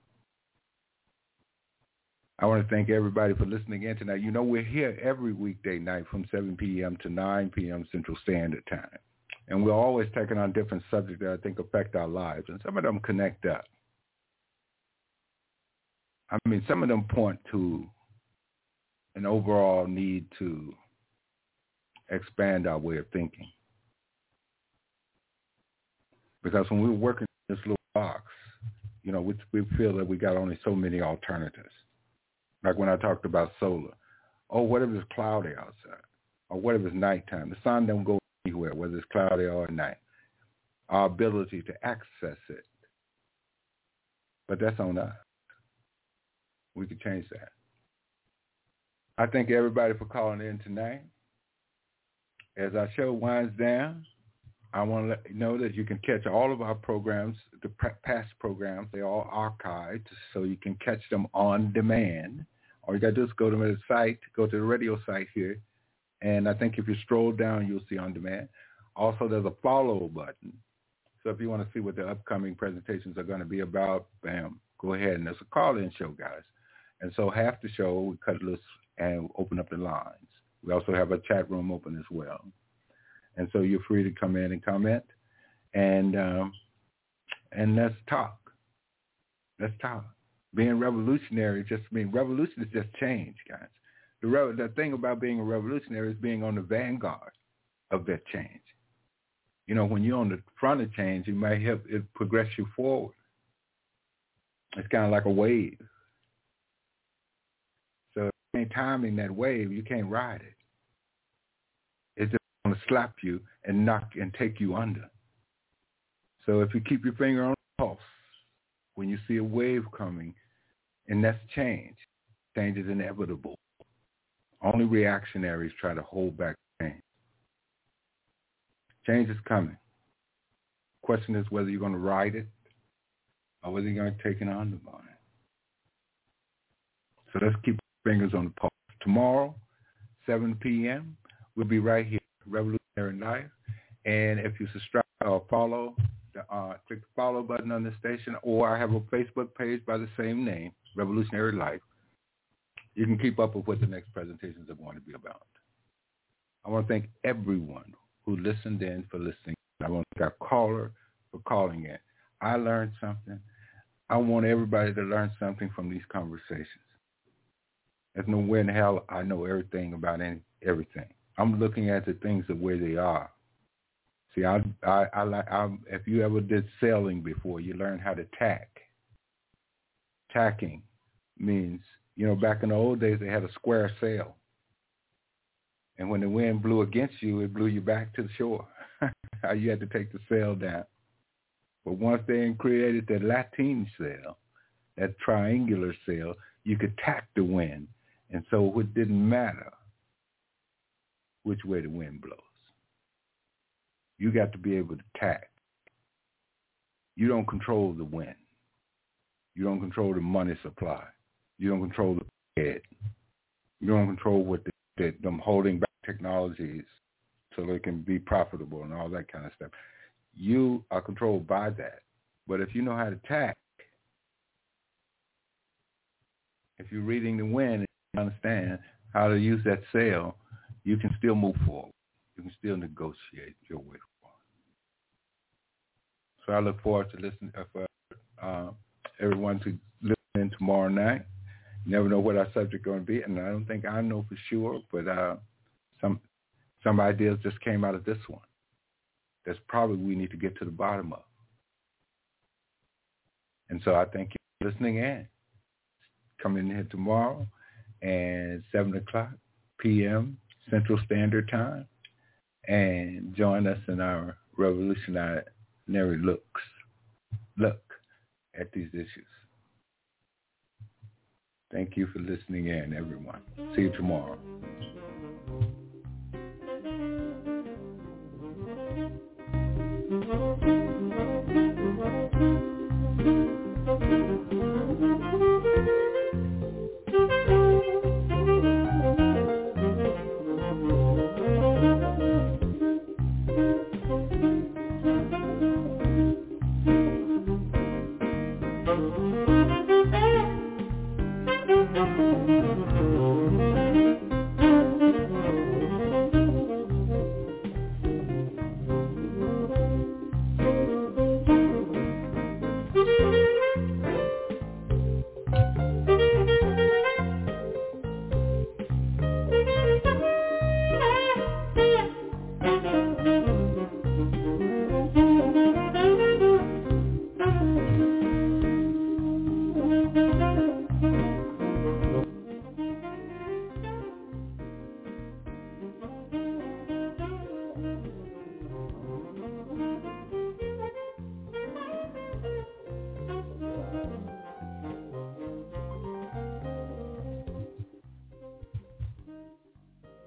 I want to thank everybody for listening in tonight. You know, we're here every weekday night from seven p.m. to nine p.m. Central Standard Time. And we're always taking on different subjects that I think affect our lives. And some of them connect up. I mean, some of them point to an overall need to expand our way of thinking. Because when we were working in this little box, you know, we, we feel that we got only so many alternatives. Like when I talked about solar. Oh, what if it's cloudy outside? Or what if it's nighttime? The sun don't go anywhere, whether it's cloudy or at night. Our ability to access it. But that's on us. We could change that. I thank everybody for calling in tonight. As our show winds down, I want to let you know that you can catch all of our programs, the past programs. They're all archived, so you can catch them on demand. All you got to do is go to the site, go to the radio site here, and I think if you stroll down, you'll see on demand. Also, there's a follow button. So if you want to see what the upcoming presentations are going to be about, bam, go ahead. And there's a call-in show, guys. And so half the show, we cut loose and open up the lines. We also have a chat room open as well. And so you're free to come in and comment. And um, and let's talk. Let's talk. Being revolutionary just means revolution is just change, guys. The, re- the thing about being a revolutionary is being on the vanguard of that change. You know, when you're on the front of change, it might help it progress you forward. It's kind of like a wave. So if you ain't timing that wave, you can't ride it. It's just going to slap you and knock and take you under. So if you keep your finger on the pulse, when you see a wave coming, and that's change. Change is inevitable. Only reactionaries try to hold back change. Change is coming. Question is whether you're going to ride it or whether you're going to take it on the vine. So let's keep our fingers on the pulse. Tomorrow, seven p.m., we'll be right here, Revolutionary Life. And if you subscribe or follow, uh, click the follow button on the station, or I have a Facebook page by the same name, Revolutionary Life. You can keep up with what the next presentations are going to be about. I want to thank everyone who listened in for listening. I want to thank our caller for calling in. I learned something. I want everybody to learn something from these conversations. There's no way in hell I know everything about any, everything. I'm looking at the things the way they are. See, I, I, I like. If you ever did sailing before, you learn how to tack. Tacking means, you know, back in the old days, they had a square sail. And when the wind blew against you, it blew you back to the shore. You had to take the sail down. But once they created the Latin sail, that triangular sail, you could tack the wind. And so it didn't matter which way the wind blows. You got to be able to tack. You don't control the wind. You don't control the money supply. You don't control the head. You don't control what the, the, them holding back technologies so they can be profitable and all that kind of stuff. You are controlled by that. But if you know how to tack, if you're reading the wind and you understand how to use that sail, you can still move forward. You can still negotiate your way forward. So I look forward to listening uh, for uh, everyone to listen in tomorrow night. You never know what our subject is going to be, and I don't think I know for sure, but uh, some some ideas just came out of this one. That's probably we need to get to the bottom of. And so I thank you for listening in. Come in here tomorrow at seven o'clock p.m. Central Standard Time and join us in our revolutionary looks, look at these issues. Thank you for listening in, everyone. See you tomorrow.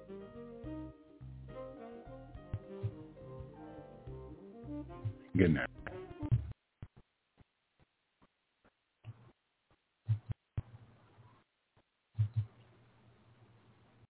Good night.